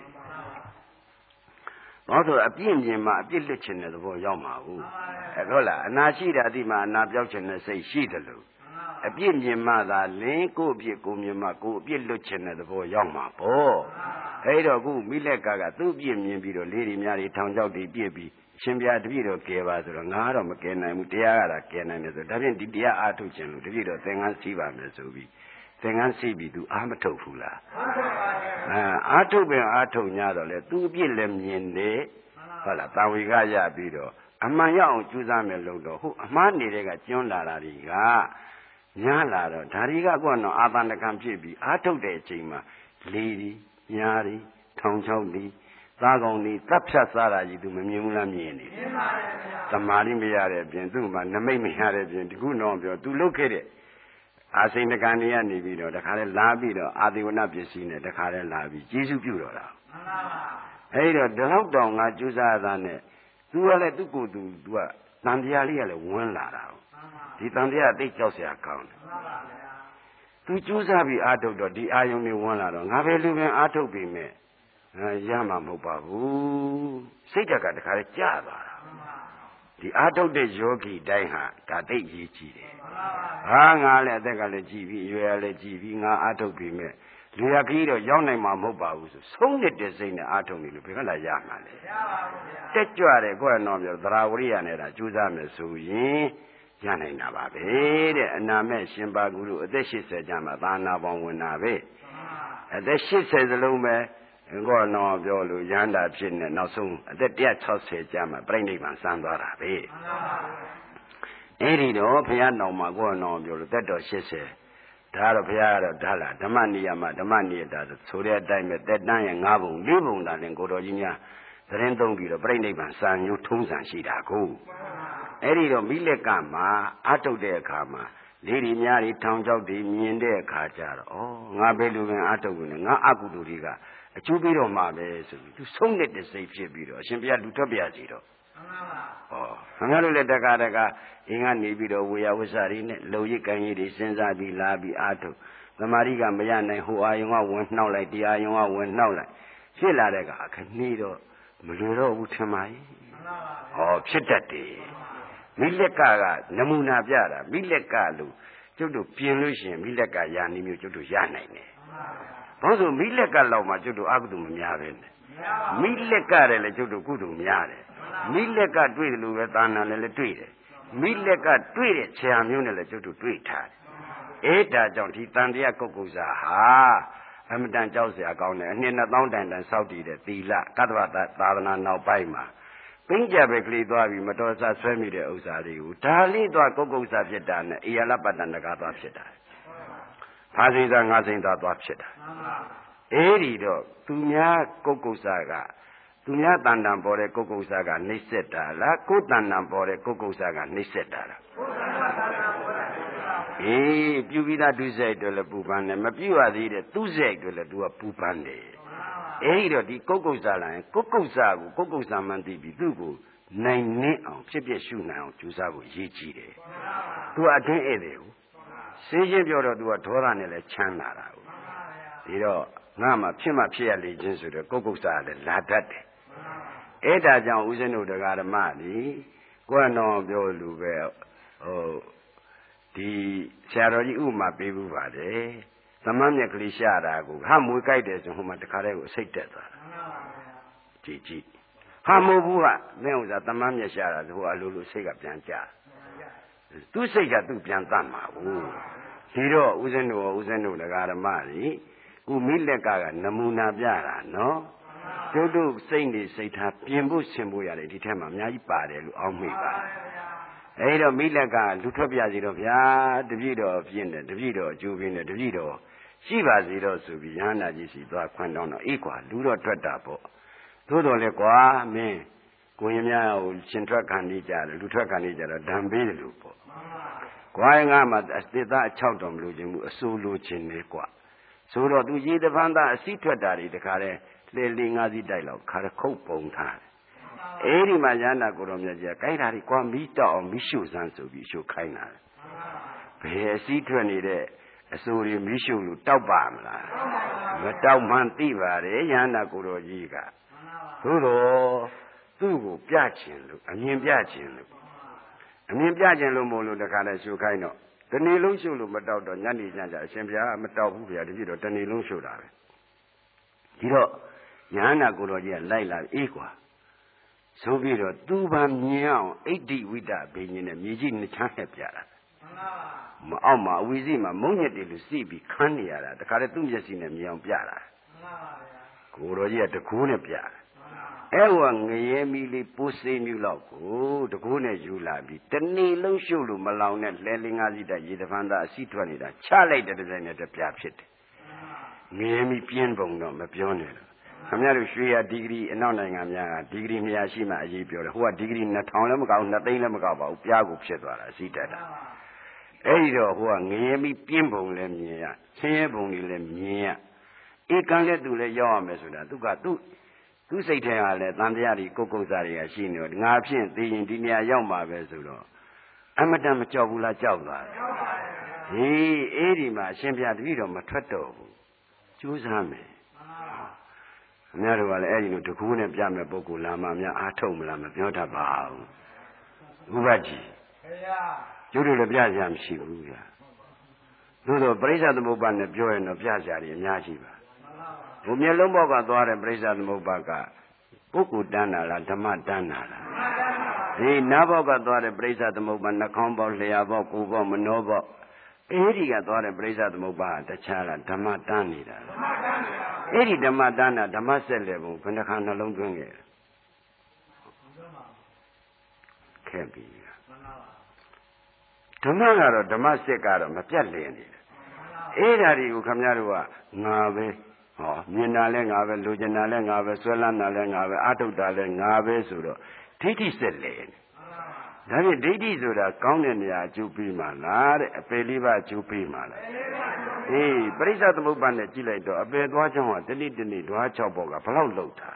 ဘာလို့အပြစ်မြင်မှအပြစ်လွတ်ချင်တဲ့သဘောရောက်မှာဟုတ်အဲဟုတ်လားအနာရှိတာဒီမှာအနာပြောက်ချင်တဲ့စိတ်ရှိတယ်လို့အပြစ်မြင်မှသာလင်းကိုအပြစ်ကိုမြင်မှကိုအပြစ်လွတ်ချင်တဲ့သဘောရောက်မှာပေါ့အဲ့တော့ခုမိလက်ကကသူ့အပြစ်မြင်ပြီးတော့လေးတွေများတွေထောင်ချောက်တွေပြစ်ပြီးရှင်ပြတပည့်တော်ကဲပါဆိုတော့ငါကတော့မကဲနိုင်ဘူးတရားကသာကဲနိုင်တယ်ဆိုဒါဖြင့်ဒီတရားအားထုတ်ခြင်းလို့တပည့်တော်သင်္ကန်းစီးပါမယ်ဆိုပြီးသင်္ကန်းစီးပြီးသူအားမထုတ်ဘူးလားအားထုတ်ပါရဲ့အဲအားထုတ်ပင်အားထုတ်냐တော့လေသူ့အပြစ်လည်းမြင်တယ်ဟုတ်လားတာဝေကရပြီးတော့အမှန်ရအောင်ကြိုးစားမယ်လို့တော့ဟုတ်အမှားနေတဲ့ကကျွန်းလာတာတွေကညားလာတော့ဒါတွေကကောတော့အာသန္တကံဖြစ်ပြီးအားထုတ်တဲ့အချိန်မှာလေးဒီညားဒီထောင်ချောက်ဒီသသားကောင်းဒီတပ်ဖြတ်စားတာကြီးသူမမြင်ဘူးလားမြင်နေတယ်သမာဓိမရတဲ့အပြင်သူ့မှာနမိတ်မရတဲ့အပြင်ဒီခုတော့ပြောသူလုတ်ခဲ့တဲ့အာစိန်တကန်တွေကနေပြီးတော့တခါလဲလာပြီးတော့အာသေဝနပစ္စည်းနဲ့တခါလဲလာပြီးကျေးဇူးပြုတော်တာမှန်ပါပါအဲ့တော့ဒီလောက်တောင်ငါကျူးစားတာနဲ့သူကလည်းသူ့ကိုယ်သူသူကတန်တရားလေးကလည်းဝန်းလာတာဒီတန်တရားသိကြောက်เสียကောင်းတယ်မှန်ပါဗျာသူကျူးစားပြီးအာထုတ်တော့ဒီအာယုံတွေဝန်းလာတော့ငါပဲလူပင်အာထုတ်ပြီးမဲ့ရမှာမဟုတ်ပါဘူးစိတ်ဓာတ်ကတခါလဲကြာသွားတာဒီအာထုတ်တဲ့ယောဂီတိုင်းဟာဒါသိရေးကြည့်တယ်ဟာငါလည်းအသက်ကလည်းကြည်ပြီးရွယ်လည်းကြည်ပြီးငါအာထုတ်ပြီးမဲ့လူရကြီးတော့ရောက်နိုင်မှာမဟုတ်ပါဘူးဆိုဆုံးနေတဲ့စိတ်နဲ့အာထုတ်နေလို့ဘယ်ကလာရမှာလဲရပါဘူးဗျာတက်ကြွတယ်ကိုယ်ကတော့ပြောသရာဝရိယနဲ့ဒါကြိုးစားမယ်ဆိုရင်ရနိုင်တာပါပဲတဲ့အနာမဲ့ရှင်ပါကုလို့အသက်၈၀ကျမှသာနာပေါင်းဝင်တာပဲအသက်၈၀စလုံးပဲကိုယ်ကတော့ပြောလို့ရဟန္တာဖြစ်နေနောက်ဆုံးအသက်၁၆၀ကျမှပြိဋိဘံစံသွားတာပဲအဲ့ဒီတော့ဘုရားတော်မှာကိုယ်ကတော့ပြောလို့တက်တော်၈၀ဒါတော့ဘုရားကတော့ဒါလားဓမ္မနိယမဓမ္မနိယတာဆိုတဲ့အတိုင်းပဲတက်တန်းရဲ့၅ဘုံ၄ဘုံတာလည်းကိုတော်ကြီးများသတင်းသုံးပြီးတော့ပြိဋိဘံစံမျိုးထုံးစံရှိတာကိုအဲ့ဒီတော့မိလက်ကမှာအထုတ်တဲ့အခါမှာလေးတွေများတွေထောင်ချောက်တွေမြင်တဲ့အခါကျတော့ဩငါပဲလူပင်အထုတ်ကုန်တယ်ငါအကုသိုလ်တွေကအကျိုးပေးတော့မှာပဲဆိုပြီးသူဆုံးတဲ့စိတ်ဖြစ်ပြီးတော့အရှင်ဘုရားလူထွက်ပြစီတော့မှန်ပါပါဩခင်ဗျားတို့လည်းတက္ကတက္ကအင်းကနေပြီးတော့ဝေယဝဆတွေနဲ့လုံရိပ်ကံကြီးတွေစဉ်းစားပြီးလာပြီးအထုတ်သမာဓိကမရနိုင်ဟိုအာယုံကဝင်နှောက်လိုက်တရားယုံကဝင်နှောက်လိုက်ဖြစ်လာတဲ့ကအခဏီးတော့မလွယ်တော့ဘူးထင်ပါရဲ့ဩဖြစ်တတ်တယ်မိလက်ကကနမူနာပြတာမိလက်ကလို့ကျုပ်တို့ပြင်လို့ရှိရင်မိလက်ကယာနေမျိုးကျုပ်တို့ရနိုင်တယ်ဘာလို့ဆိုမိလက်ကလောက်မှကျုပ်တို့အကုသိုလ်မများပဲနဲ့မိလက်ကတယ်လေကျုပ်တို့ကုသိုလ်များတယ်မိလက်ကတွေ့တယ်လို့ပဲသာနာလည်းလည်းတွေ့တယ်မိလက်ကတွေ့တဲ့ခြေဟာမျိုးနဲ့လည်းကျုပ်တို့တွေ့ထားတယ်အဲ့ဒါကြောင့်ဒီတန်တရားကုတ်ကုစားဟာအမတန်ကြောက်စရာကောင်းတယ်အနှစ်နှစ်သောင်းတန်တန်စောက်တည်တဲ့သီလကတ္တဝသာသနာနောက်ပိုင်းမှာပင်းကြပဲကလေးသွားပြီးမတော်စားဆွဲမိတဲ့ဥစ္စာတွေကိုဒါလေးသွားကုတ်ကုစားဖြစ်တာနဲ့အေယလပတ္တနကသွားဖြစ်တာဖာစိန်သာငါစိန်သာသွားဖြစ်တာအဲ့ဒီတော့သူများကုတ်ကုစားကသူများတန်တန်ပေါ်တဲ့ကုတ်ကုစားကနှိမ့်ဆက်တာလားကိုယ်တန်တန်ပေါ်တဲ့ကုတ်ကုစားကနှိမ့်ဆက်တာလားအေးပြုပြီးသားဒုစရိုက်တွေလည်းပူပန်းတယ်မပြုတ်ရသေးတဲ့သူစရိုက်တွေလည်းသူကပူပန်းတယ်အဲ့တော့ဒီကုတ်ကုတ်စားလာရင်ကုတ်ကုတ်စားကိုကုတ်ကုတ်စားမှန်းသိပြီးသူ့ကိုနိုင်နှင်းအောင်ဖြစ်ဖြစ်ရှုနိုင်အောင်ကြိုးစားဖို့ရည်ကြည်တယ်သူကအထင်းဧည့်တယ်ကိုရှင်းရှင်းပြောတော့သူကဒေါသနဲ့လည်းချမ်းသာတာကိုဒီတော့ငါမှဖြစ်မှဖြစ်ရလေခြင်းဆိုတော့ကုတ်ကုတ်စားလည်းလာတတ်တယ်အဲ့ဒါကြောင့်ဦးဇင်းတို့တရားဓမ္မကြီးကိုယ်တော်ပြောလို့ပဲဟိုဒီဆရာတော်ကြီးဥပမာပေးဘူးပါတယ်သမမ်းမြက်ကလေးရှာတာကိုဟာမွေကြိုက်တယ်ဆိုဟိုမှာတခါတည်းကိုအစိတ်တက်သွားတာကြည့်ကြည့်ဟာမို့ဘူးကမင်းဥစ္စာသမမ်းမြက်ရှာတာဆိုဟိုအလိုလိုစိတ်ကပြန်ကြသူ့စိတ်ကသူ့ပြန်တတ်မှာဘူးဒီတော့ဦးဇင်းတို့ဦးဇင်းတို့တရားဓမ္မကြီးကုမိလက်ကကနမူနာပြတာနော်တို့တို့စိတ်နေစိတ်ထားပြင်ဖို့ဆင်ဖို့ရတယ်ဒီထက်မှအများကြီးပါတယ်လို့အောက်မေ့ပါအဲ့တော့မိလက်ကလူထွက်ပြစီတော့ဗျာတပြည့်တော်ပြင်းတယ်တပြည့်တော်အကျိုးပြင်းတယ်တပြည့်တော်ရှိပါစေတော့ဆိုပြီးရဟန္တာကြီးစီသွားခွန်းတောင်းတော့အေးကွာလူတော့ထွက်တာပေါ့သို့တော်လည်းကွာမင်းကိုရင်များဟိုရှင်ထွက်ခံနေကြတယ်လူထွက်ခံနေကြတော့ဓံပေးတယ်လို့ပေါ့ကွာငါမှအစ်သားအချောက်တော်မလို့ခြင်းဘူးအစိုးလိုခြင်းလေကွာဆိုတော့သူရေတပန်းသားအစီထွက်တာတွေတခါတည်းလေလေငါးစီးတိုက်လောက်ခါခုတ်ပုံထားတယ်အဲ့ဒီမှာရဟန္တာကိုတော်မြတ်ကြီးကကိုင်းတာတွေကွာမီးတောက်အောင်မီးရှို့စမ်းဆိုပြီးရှို့ခိုင်းတာဘယ်အစည်းထွက်နေတဲ့အစိုးရမီးရှို့လို့တောက်ပါမလားမတောက်မှန်သိပါတယ်ရဟန္တာကိုတော်ကြီးကသို့တော့သူ့ကိုပြချင်လို့အမြင်ပြချင်လို့အမြင်ပြချင်လို့မို့လို့တခါလဲရှို့ခိုင်းတော့တနေ့လုံးရှို့လို့မတောက်တော့ညနေညကျအရှင်ဘုရားမတောက်ဘူးဗျာတပြည့်တော့တနေ့လုံးရှို့တာပဲဒီတော့ရဟန္တာကိုတော်ကြီးကလိုက်လာအေးကွာဆိုပြီးတော့သူ့ဘာမြင်အောင်အိဋ္ဌိဝိတ္တဘိညာဉ်နဲ့မြေကြီးနှစ်ချမ်းနဲ့ပြတာမအောက်မှာအဝီစီမှာမုံညက်တွေလို့စီးပြီးခန်းနေရတာတခါတည်းသူ့မျက်စိနဲ့မြင်အောင်ပြတာကိုတော်ကြီးကတကူးနဲ့ပြတာအဲ့ဟောငရဲမီလေးပိုးစိမ့်မျိုးလောက်ကိုတကူးနဲ့ယူလာပြီးတနေ့လုံးရှုပ်လို့မလောင်နဲ့လဲလင်းကားစီတဲ့ရေတဖန်သားအစီထွက်နေတာချလိုက်တဲ့တစ်ပြိုင်နဲ့တပြားဖြစ်တယ်ငရဲမီပြင်းပုံတော့မပြောနဲ့ခင်ဗျားတို့ရွှေရဒီဂရီအနောက်နိုင်ငံများကဒီဂရီနှစ်ရာရှိမှအရေးပြောတယ်ဟိုကဒီဂရီနှစ်ထောင်လည်းမကောက်နှစ်သိန်းလည်းမကောက်ပါဘူးပြားကိုဖြစ်သွားတာစီးတတ်တာအဲ့ဒီတော့ဟိုကငရဲမိပြင်းပုံလည်းမြင်ရဆင်းရဲပုံတွေလည်းမြင်ရဧကံလည်းသူလည်းရောက်ရမယ်ဆိုတာသူကသူ့သူ့စိတ်ထဲကလည်းတန်တရားတွေကိုကုတ်စားတွေကရှိနေတော့ငါဖြင့်သိရင်ဒီနေရာရောက်မှာပဲဆိုတော့အမတန်မကြောက်ဘူးလားကြောက်သွားတယ်ဟေးအဲ့ဒီမှာအရှင်ဘုရားတပည့်တော်မထွက်တော့ဘူးကြိုးစားမယ်အများတို့ကလည်းအဲ့ဒီလိုတကူးနဲ့ပြမဲ့ပုဂ္ဂိုလ်လာမှများအားထုတ်မလားမပြောတတ်ပါဘူးဥပကြီးကျိုးတို့လည်းပြကြမရှိဘူးဗျာသို့တော့ပရိစ္ဆသမုပ္ပါနဲ့ပြောရင်တော့ပြကြတယ်အများကြီးပါဘုမျက်လုံးပေါက်ကသွားတဲ့ပရိစ္ဆသမုပ္ပါကပုဂ္ဂိုလ်တန်းတာလားဓမ္မတန်းတာလားဒီနားပေါက်ကသွားတဲ့ပရိစ္ဆသမုပ္ပါနှာခေါင်းပေါက်လျှာပေါက်ကိုယ်ပေါက်မနှောပေါက်အဲ့ဒီကသွားတဲ့ပရိစ္ဆသမုပ္ပါတခြားလားဓမ္မတန်းနေတာလားအဲ့ဒီဓမ္မတန်းတာဓမ္မဆက်လေဘုံဘယ်နှခါနှလုံးသွင်းခဲ့ခဲ့ပြီဓမ္မကတော့ဓမ္မဆက်ကတော့မပြတ်လည်နေတယ်အဲ့ဓာတွေကိုခင်ဗျားတို့ကငါပဲဟောမြင်တာလဲငါပဲလူကျင်တာလဲငါပဲဆွဲလန်းတာလဲငါပဲအာထုတ်တာလဲငါပဲဆိုတော့ဒိဋ္ဌိဆက်လေဒါဖြင့်ဒိဋ္ဌိဆိုတာကောင်းတဲ့နေရာအကျိုးပေးမှလားတဲ့အပေလေးပါအကျိုးပေးမှလားအေးပရိစ္ဆသမုပ္ပါနဲ့ကြည့်လိုက်တော့အပေသွားချောင်းကတဏိတဏိဓွား၆ပေါက်ကဘလောက်လောက်တာ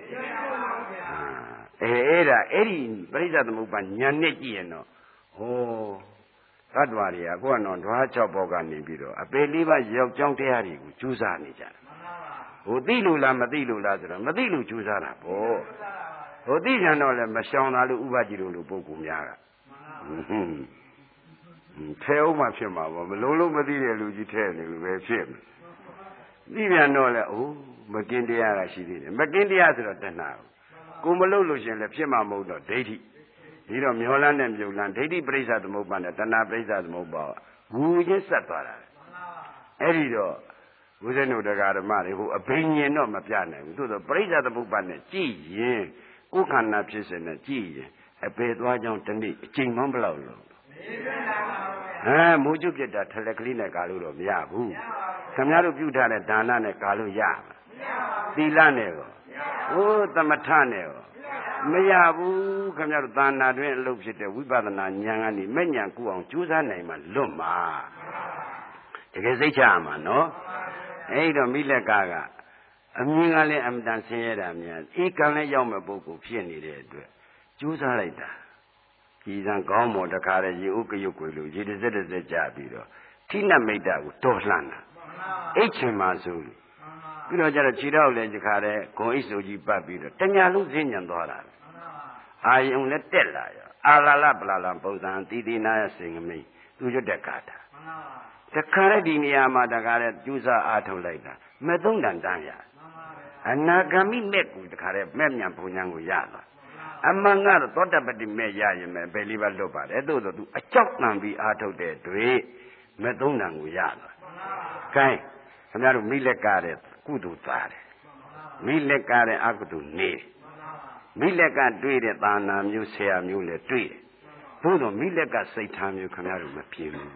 အဲအဲ့ဒါအဲ့ဒီပရိစ္ဆသမုပ္ပါညာနဲ့ကြည့်ရင်တော့ဟောသတ္တဝါတွေကကိုယ်ကတော့ဓွား၆ပေါက်ကနေပြီးတော့အပေလေးပါရောက်ကြောင်းတရားတွေကိုကြိုးစားနေကြတယ်ဟိုသိလို့လားမသိလို့လားဆိုတော့မသိလို့ကြိုးစားတာပေါ့ဟိုသိကြတော့လည်းမရှောင်တာလို့ဥပကြီးတို့လိုပုဂ္ဂိုလ်များကဟွန်းထဲအောင်မှဖြစ်မှာပေါ့မလုံးလုံးမသိတဲ့လူကြီးထဲနေလို့ပဲဖြစ်မယ်သိပြန်တော့လည်းအိုးမကင်းတရားကရှိသေးတယ်မကင်းတရားဆိုတော့တဏှာကိုမလုပ်လို့ရှင်လည်းဖြစ်မှာမဟုတ်တော့ဒိဋ္ဌိဒီတော့မျောလန်းနဲ့မြုပ်လန်းဒိဋ္ဌိပရိစ္ဆသမုပ္ပါနဲ့တဏှာပရိစ္ဆသမုပ္ပါဂူချင်းဆက်သွားတာအဲ့ဒီတော့ဘုဇင်းတို့တရားဓမ္မတွေဟိုအဘိညာဉ်တော့မပြနိုင်ဘူးသို့သောပရိစ္ဆသမုပ္ပါနဲ့ကြည်ရင်ကိုယ်ခန္ဓာဖြစ်စဉ်နဲ့ကြည်ရင်အပေသွားကြောင်းတနေ့အချိန်မှဘယ်လောက်လို့ဟမ်မိုးကျွတ်ပြတာထလက်ကလေးနဲ့ကာလို့တော့မရဘူးခင်ဗျားတို့ပြုထားတဲ့ဒါနနဲ့ကာလို့ရမှာသီလနဲ့ရောဟိုသမထနဲ့ရောမရဘူးခင်ဗျားတို့သာနာတွင်အလုပ်ဖြစ်တဲ့ဝိပဿနာဉာဏ်ကနေမဲ့ဉာဏ်ကူအောင်ကြိုးစားနိုင်မှလွတ်မှာတကယ်စိတ်ချရမှာနော်အဲ့တော့မိလက်ကကအမြင်ကလည်းအမတန်ဆင်းရဲတာများဧကံလည်းရောက်မဲ့ပုဂ္ဂိုလ်ဖြစ်နေတဲ့အတွက်ကြိုးစားလိုက်တာဒီစံကောင်းမော်တခါတည်းရေဥကရုတ်ကိုလို့ရေတစ်စက်တစ်စက်ကြပြီးတော့ထိနမိတ်တာကိုတော်လှန်တာအိတ်ချင်ပါဆိုလို့ပြီးတော့ကျတော့ခြေတော့လည်းဒီခါတည်းဂုံအိတ်ဆိုကြီးပတ်ပြီးတော့တညာလုံးဈဉ္ဉံသွားတာအာယုံလည်းတက်လာရောအာလာလပလာလပုံစံတီတီနာရဲ့စင်ငမိတ်သူရွတ်တဲ့ကာတာတခါတည်းဒီနေရာမှာတခါတည်းကျူးစာအားထုတ်လိုက်တာမဲ့သုံးတန်တန်းရအနာဂမိမဲ့ကိုတခါတည်းမဲ့မြန်ဘုံညာကိုရသွားအမှန်ကတော့သောတပတိမဲ့ရရင်ပဲဘယ်လေးပါလွတ်ပါတယ်သို့တော့သူအကြောက်တန်ပြီးအားထုတ်တဲ့တွေ့မဲ့သုံးတန်ကိုရသွားကဲခင်ဗျားတို့မိလက်ကတဲ့ကုသိုလ်သားတယ်မိလက်ကတဲ့အကုသိုလ်နေမိလက်ကတွေ့တဲ့သာနာမျိုးဆရာမျိုးလည်းတွေ့တယ်သို့တော့မိလက်ကစိတ်ထားမျိုးခင်ဗျားတို့မပြေဘူး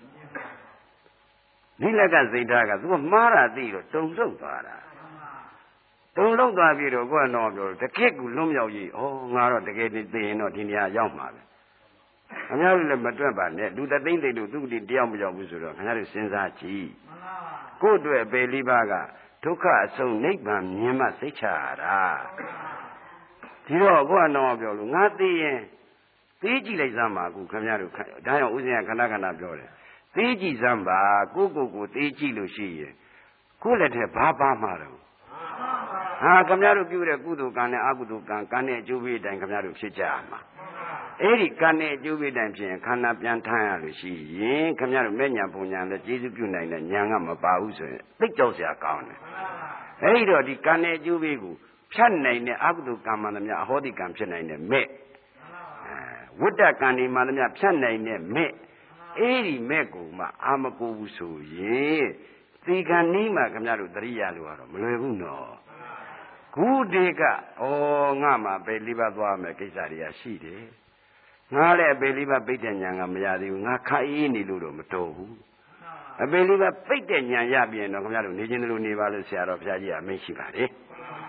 မိလက်ကစိတ်ထားကသူကမှားတာသိတော့တုံ့ဆုတ်သွားတာတုံလုံးသွားပြီးတော့ကိုယ်ကတော့ပြောတကယ့်ကိုလွံ့မြောက်ကြီးဩငါတော့တကယ်သိရင်တော့ဒီနေရာရောက်မှာပဲခင်ဗျားတို့လည်းမတွက်ပါနဲ့လူတသိမ့်သိလို့သူ့တိတယောက်မရောက်ဘူးဆိုတော့ခင်ဗျားတို့စဉ်းစားကြည့်ကိုယ့်အတွက်ပေလေးပါးကဒုက္ခအဆုံးနိဗ္ဗာန်မြင်မှစိတ်ချရတာဒီတော့ကိုယ်ကတော့ပြောလို့ငါသိရင်သိကြည့်လိုက်စမ်းပါကူခင်ဗျားတို့ဒါကြောင့်ဥစဉ်ကခဏခဏပြောတယ်သိကြည့်စမ်းပါကိုကိုကိုသိကြည့်လို့ရှိရင်ကိုယ့်လက်ထဲဘာပါမှာတော့ဟာခင်ဗျားတို့ပြုတဲ့ကုသိုလ်ကံနဲ့အကုသိုလ်ကံကံနဲ့အကျိုးပေးတိုင်းခင်ဗျားတို့ဖြစ်ကြမှာအဲ့ဒီကံနဲ့အကျိုးပေးတိုင်းဖြစ်ရင်ခန္ဓာပြန်ထမ်းရလို့ရှိရင်ခင်ဗျားတို့မဲ့ညာပုံညာနဲ့ကျေးဇူးပြုနိုင်တဲ့ညာကမပါဘူးဆိုရင်သိကြောက်စရာကောင်းတယ်အဲ့ဒီတော့ဒီကံနဲ့အကျိုးပေးကိုဖြတ်နိုင်တဲ့အကုသိုလ်ကံမှန်သမျှအဟောတိကံဖြစ်နိုင်တဲ့မဲ့ဝိတ္တကံဒီမှန်သမျှဖြတ်နိုင်တဲ့မဲ့အဲ့ဒီမဲ့ကိုမှအာမကိုဘူးဆိုရင်ဒီကံနည်းမှခင်ဗျားတို့တရိယာလို့ကတော့မလွယ်ဘူးနော်ခုဒီကဩငါမှပဲလေးပါသွားမယ်ကိစ္စတွေကရှိတယ်ငါလည်းအပေလေးပါပိတ်တဲ့ညာကမရသေးဘူးငါခါအေးနေလို့တော့မတော်ဘူးအပေလေးပါပိတ်တဲ့ညာရပြန်တော့ခင်ဗျားတို့နေချင်းတို့နေပါလို့ဆရာတော်ဘုရားကြီးကအမိန့်ရှိပါတယ်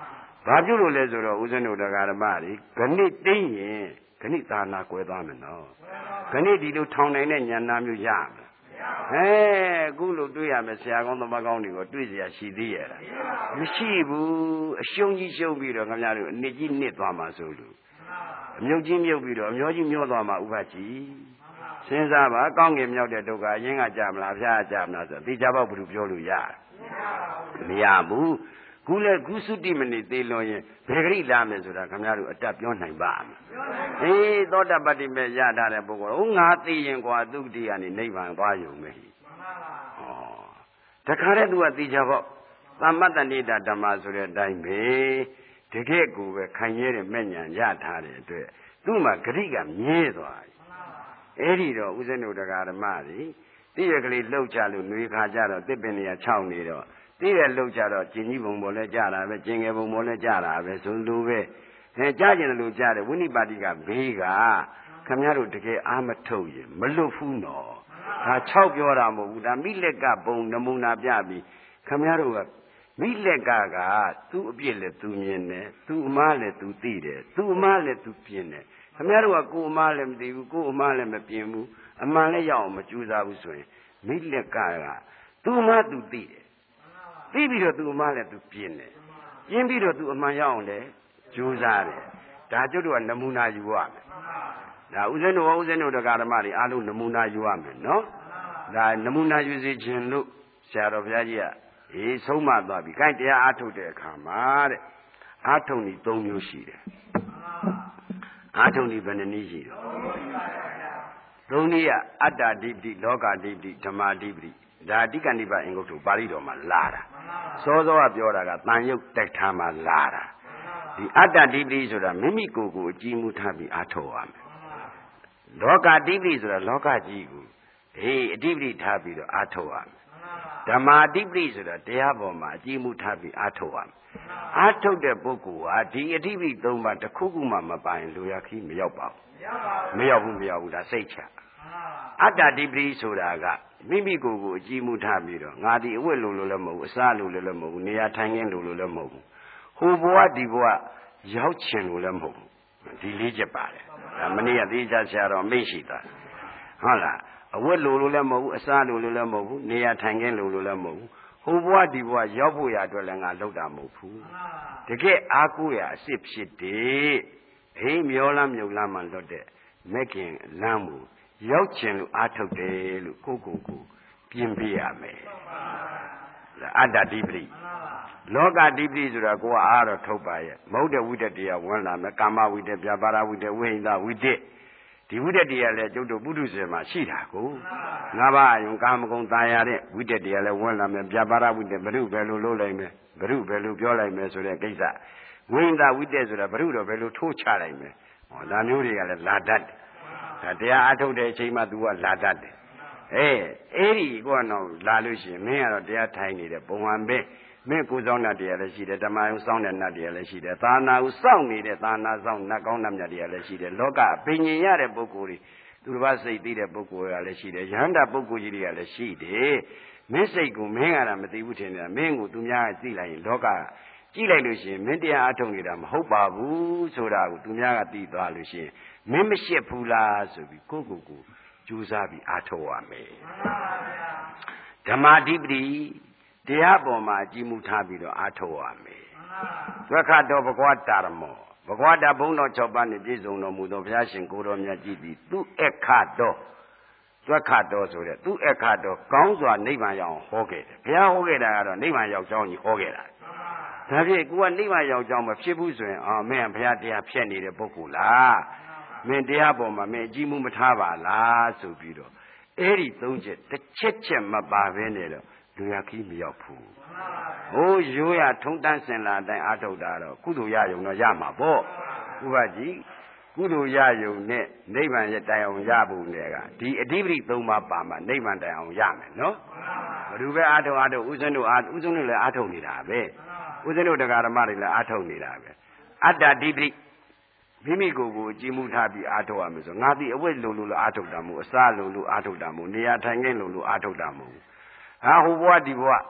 ဘာပြုလို့လဲဆိုတော့ဦးဇင်းတို့တရားဓမ္မတွေဂဏိသိရင်ဂဏိသာနာကွဲသွားမယ်နော်ဂဏိဒီလိုထောင်နိုင်တဲ့ဉာဏ်နာမျိုးရမယ်အဲအခုလို့တွေ့ရမယ်ဆရာကောင်းသမကောင်းတွေကိုတွေ့เสียရှိသေးရဲ့လားမရှိဘူးအရှုံးကြီးရှုံးပြီးတော့ခင်ဗျားတို့အနစ်ကြီးနစ်သွားမှာဆိုလို့အမြုပ်ကြီးမြုပ်ပြီးတော့အမျောကြီးမျောသွားမှာဥပကြီးစဉ်းစားပါကောင်းငင်မြောက်တဲ့ဒုက္ခအရင်ကကြာမလားဖျားကြာမလားဆိုသိကြပေါ့ဘယ်လိုပြောလို့ရမရဘူးခုလေခုစုတိမနေသေးလွန်ရင်ဘယ်ဂရိလာမယ်ဆိုတာခင်ဗျားတို့အတတ်ပြောနိုင်ပါ့မလားအေးသောတပတ္တိမဲ့ရထားတဲ့ပုဂ္ဂိုလ်ဟိုငါသိရင်ကွာသူတ္တိကနေနိဗ္ဗာန်သွားရုံပဲဟောတခါတည်းသူကသိကြပေါ့သမ္မတ္တနိဒဓမ္မဆိုတဲ့အတိုင်းပဲတကယ့်ကိုပဲခိုင်ရဲတဲ့မဲ့ညာရထားတဲ့အတွက်သူ့မှာဂရိကမြဲသွားတယ်အဲ့ဒီတော့ဦးဇင်းတို့တရားဓမ္မတွေတိရကလေးလှုပ်ကြလို့နှွေခါကြတော့တစ်ပင်နေရခြောက်နေတော့တိရလှုပ်ကြတော့ကျင်ကြီးဘုံပေါ်လဲကြတာပဲကျင်ငယ်ဘုံပေါ်လဲကြတာပဲဆိုလိုပဲအဲကြကျင်တယ်လို့ကြတယ်ဝိနိပါတိကဘေးကခမည်းတော်တကယ်အာမထုတ်ရင်မလွတ်ဘူးနော်ဒါခြောက်ပြောတာမဟုတ်ဘူးဒါမိလက်ကပုံနမူနာပြပြီးခမည်းတော်ကမိလက်ကကသူ့အပြစ်လဲသူမြင်တယ်သူ့အမားလဲသူသိတယ်သူ့အမားလဲသူပြင်းတယ်ခမည်းတော်ကကိုယ်အမားလည်းမသိဘူးကိုယ်အမားလည်းမပြင်းဘူးအမှန်လည်းရအောင်မကြိုးစားဘူးဆိုရင်မိလက်ကကသူ့အမားသူသိတယ်သိပြီးတော့သူ့အမားလည်းသူပြင်းတယ်ပြင်းပြီးတော့သူအမှန်ရအောင်လည်းကြိုးစားတယ်ဒါကျုပ်တို့ကနမူနာယူရမယ်ဒါဥစဉ်တို့ဥစဉ်တို့တရားဓမ္မတွေအားလုံးနမူနာယူရမယ်နော်ဒါနမူနာယူစေခြင်းလို့ဆရာတော်ဘုရားကြီးကအေးဆုံးမသွားပြီခိုင်းတရားအားထုတ်တဲ့အခါမှာတဲ့အားထုတ်နည်း၃မျိုးရှိတယ်အားထုတ်နည်းဘယ်နှနည်းရှိတော့သုံးနည်းကအတ္တဓိပတိလောကဓိပတိဓမ္မဓိပတိဒါအတိကဏိပါအင်္ဂုတ္တပါဠိတော်မှာလာတာစောစောကပြောတာကတန်ရုပ်တိုက်ထားမှာလာတာဒီအတ္တဓိပတိဆိုတာမိမိကိုယ်ကိုအကြည့်မှုထားပြီးအားထုတ်ရမယ်လောကဓိပတိဆိုတာလောကကြီးကိုဟေးအဓိပတိထားပြီးတော့အားထုတ်ရမယ်ဓမ္မာဓိပတိဆိုတာတရားပေါ်မှာအကြည့်မှုထားပြီးအားထုတ်ရမယ်အားထုတ်တဲ့ပုဂ္ဂိုလ်ဟာဒီအဓိပတိသုံးပါးတစ်ခုခုမှမပိုင်လူရခီးမရောက်ပါဘူးမရောက်ဘူးမရောက်ဘူးဒါစိတ်ချအတ္တဓိပတိဆိုတာကမိမိကိုယ်ကိုအကြည့်မှုထားပြီးတော့ငါဒီအဝတ်လိုလိုလည်းမဟုတ်ဘူးအစားလိုလိုလည်းမဟုတ်ဘူးနေရာထိုင်ခင်းလိုလိုလည်းမဟုတ်ဘူးဟိုဘဝဒီဘဝရောက်ချင်လို့လည်းမဟုတ်ဘူးဒီလေးချက်ပါတယ်ဒါမနေ့ကသေချာဆရာတော်မိတ်ရှိတာဟုတ်လားအဝတ်လိုလိုလည်းမဟုတ်ဘူးအစားလိုလိုလည်းမဟုတ်ဘူးနေရာထိုင်ခင်းလိုလိုလည်းမဟုတ်ဘူးဟိုဘဝဒီဘဝရောက်ဖို့ရအတွက်လည်းငါလောက်တာမဟုတ်ဘူးတကယ်အားကိုးရအစ်စ်ဖြစ်တယ်ဟိမျောလမ်းမြုပ်လမ်းမှလွတ်တဲ့မက်ကင်လမ်းမှုရောက်ချင်လို့အားထုတ်တယ်လို့ကိုကိုကိုပြင်းပြရမယ်အတ္တဓိပတိလောကဓိပတိဆိုတာကိုကအားတော့ထုတ်ပါရဲ့မဟုတ်တဲ့ဝိတ္တတရားဝင်လာမယ်ကာမဝိတ္တပြပါရဝိတ္တဝိဟိတဝိတ္တဒီဝိတ္တတရားလည်းကျုပ်တို့ပုထုဇဉ်မှာရှိတာကိုငါးပါးအယုံကာမဂုဏ်ตายရတဲ့ဝိတ္တတရားလည်းဝင်လာမယ်ပြပါရဝိတ္တဘုရုဘယ်လိုလုပ်လိုက်မယ်ဘုရုဘယ်လိုပြောလိုက်မယ်ဆိုတဲ့ကိစ္စဝိဟိတဝိတ္တဆိုတာဘုရုတော့ဘယ်လိုထိုးချလိုက်မယ်ဟောဒါမျိုးတွေကလည်းလာတတ်တယ်ဒါတရားအထုတ်တဲ့အချိန်မှ तू ကလာတတ်တယ်အေးအဲ့ဒီကတော့လာလို့ရှိရင်မင်းကတော့တရားထိုင်နေတဲ့ပုံမှန်ပဲမင်းကိုယ်ဆောင်တဲ့တရားလည်းရှိတယ်ဓမ္မယုံစောင့်တဲ့နတ်တရားလည်းရှိတယ်သာနာကိုစောင့်နေတဲ့သာနာစောင့်နတ်ကောင်းနတ်မြတ်တရားလည်းရှိတယ်လောကအပင်ញင်ရတဲ့ပုဂ္ဂိုလ်တွေသူတစ်ပါးစိတ်သိတဲ့ပုဂ္ဂိုလ်တွေကလည်းရှိတယ်ယဟန္တာပုဂ္ဂိုလ်ကြီးတွေကလည်းရှိတယ်မင်းစိတ်ကိုမင်းကလည်းမသိဘူးထင်တယ်မင်းကိုသူများကသိလိုက်ရင်လောကကြည့်လိုက်လို့ရှိရင်မင်းတရားအထုတ်နေတာမဟုတ်ပါဘူးဆိုတာကိုသူများကသိသွားလို့ရှိရင်မင်းမရှိဘူးလားဆိုပြီးကိုယ့်ကိုယ်ကိုကြိုးစားပြီးအားထုတ်ရမယ်ဓမ္မာဓိပတိတရားပေါ်မှာအကြည့်မှုထားပြီးတော့အားထုတ်ရမယ်သက္ခတောဘဂဝတာရမောဘဂဝတာဘုံတော်၆ပါးနဲ့ပြည့်စုံတော်မူသောဘုရားရှင်ကိုယ်တော်မြတ်ကြီးသည်သူအခတော်သက္ခတော်ဆိုတဲ့သူအခတော်ကောင်းစွာနိဗ္ဗာန်ရောက်ဟောခဲ့တယ်ဘုရားဟောခဲ့တာကတော့နိဗ္ဗာန်ရောက်ကြောင်းကြီးဟောခဲ့တာဒါဖြင့်ကိုကနိဗ္ဗာန်ရောက်ကြောင်းမဖြစ်ဘူးဆိုရင်အာမင်းဘုရားတရားဖြတ်နေတဲ့ပုဂ္ဂိုလ်လားမင်းတရားပေါ်မှာမင်းအကြည့်မှုမထားပါလားဆိုပြီးတော့အဲ့ဒီသုံးချက်တစ်ချက်ချက်မပါဘဲနဲ့တော့လူရခီးမရောက်ဘူးဟိုးရိုးရထုံတန်းစင်လာအတိုင်းအားထုတ်တာတော့ကုသိုလ်ရယုံတော့ရမှာပေါ့ဥပကြီးကုသိုလ်ရယုံနဲ့နိဗ္ဗာန်ရတိုင်အောင်ရဖို့နဲ့ကဒီအဓိပတိသုံးပါးပါမှာနိဗ္ဗာန်တိုင်အောင်ရမယ်နော်ဘယ်သူပဲအားထုတ်အားထုတ်ဥစဉ်တို့အားဥစဉ်တို့လည်းအားထုတ်နေတာပဲဥစဉ်တို့တရားဓမ္မတွေလည်းအားထုတ်နေတာပဲအတ္တဓိပတိမိမိကိုယ်ကိုကြည်မှုထားပြီးအားထုတ်ရမယ်ဆိုငါသည်အဝိဇ္ဇလို့လို့အားထုတ်တာမဟုတ်အစလို့လို့အားထုတ်တာမဟုတ်နေရာထိုင်ခင်းလို့လို့အားထုတ်တာမဟုတ်ဟာဟိုဘဝဒီဘဝ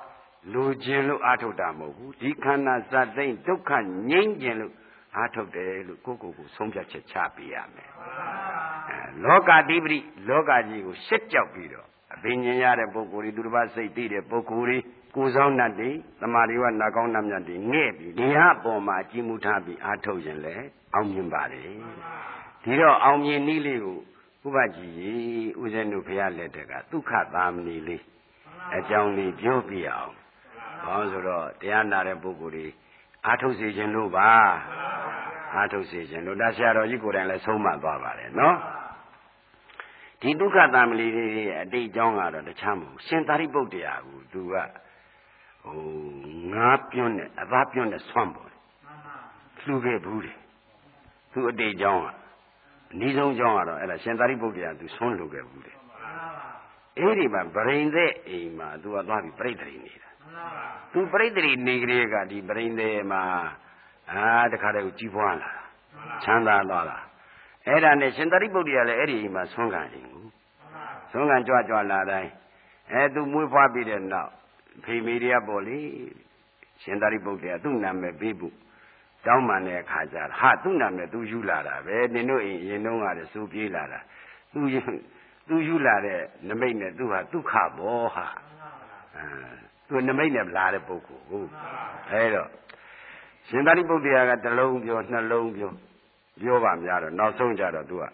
လူချင်းလို့အာထုတ်တာမဟုတ်ဘူးဒီခန္ဓာဇတ်သိမ့်ဒုက္ခငြိမ်းခြင်းလို့အာထုတ်တယ်လို့ကိုယ့်ကိုယ်ကိုဆုံးဖြတ်ချက်ချပေးရမယ်အဲလောကတိပတိလောကကြီးကိုရှက်ကြောက်ပြီးတော့အဘိညာဉ်ရတဲ့ပုဂ္ဂိုလ်တွေသူတစ်ပါးစိတ်သိတဲ့ပုဂ္ဂိုလ်တွေကိုယ်ဆောင်တတ်တွေသမာဓိဝနာကောင်းနှမြတ်တွေငဲ့ပြီးဒီဟာပေါ်မှာကြည်မူထားပြီးအာထုတ်ရင်လေအောင်မြင်ပါလေဒီတော့အောင်မြင်နည်းလေးကိုဥပကြီးဦးဇင်းတို့ဘုရားလက်ထက်ကဒုက္ခသာမဏေလေးအကြောင်းလေးပြောပြအောင်ဘာလို့ဆိုတော့တရားနာတဲ့ပုဂ္ဂိုလ်တွေအာထုတ်စေခြင်းလို့ပါအာထုတ်စေခြင်းလို့ဒါဆရာတော်ကြီးကိုယ်တိုင်လည်းဆုံးမသွားပါတယ်နော်ဒီဒုက္ခသာမဏေလေးရဲ့အတိတ်အကြောင်းကတော့တခြားမဟုတ်ရှင်သာရိပုတ္တရာကသူကဟိုငါးပြွန်းနဲ့အသားပြွန်းနဲ့ဆွမ်းပေါ်တယ်လှူခဲ့ဘူးတယ်သူအတိတ်အကြောင်းကအနည်းဆုံးအကြောင်းကတော့အဲ့ဒါရှင်သာရိပုတ္တရာသူဆွမ်းလှူခဲ့ဘူးတယ်အဲ့ဒီမှာဗရိန်တဲ့အိမ်မှာသူကသွားပြီးပြိတ္တိနေတာသူပြိတ္တိနေကလေးကဒီဗရိန်တဲ့မှာအာတခါတည်းကိုကြီးပွားလာချမ်းသာသွားတာအဲ့ဒါနဲ့ရှင်သာရိပုတ္တရာလည်းအဲ့ဒီအိမ်မှာဆွမ်းခံတယ်ကိုဆွမ်းခံကြွကြွလာတိုင်းအဲသူမွေးဖွားပြီးတဲ့နောက်ဖေမေရီကပေါ့လေရှင်သာရိပုတ္တရာသူ့နာမည်ပေးဖို့တောင်းပန်တဲ့အခါကျတော့ဟာသူ့နာမည်သူယူလာတာပဲနင်တို့အိမ်ရင်တုန်းကလည်းစူပြေးလာတာသူသူယူလာတဲ့နမိတ်နဲ့သူဟာဒုက္ခဘောဟာအဲသူနမိတ်နဲ့လာတဲ့ပုဂ္ဂိုလ်ဟုတ်အဲတော့ရှင်သာရိပုတ္တရာကတစ်လုံးပြောနှလုံးပြောပြောပါများတော့နောက်ဆုံးကြတော့သူက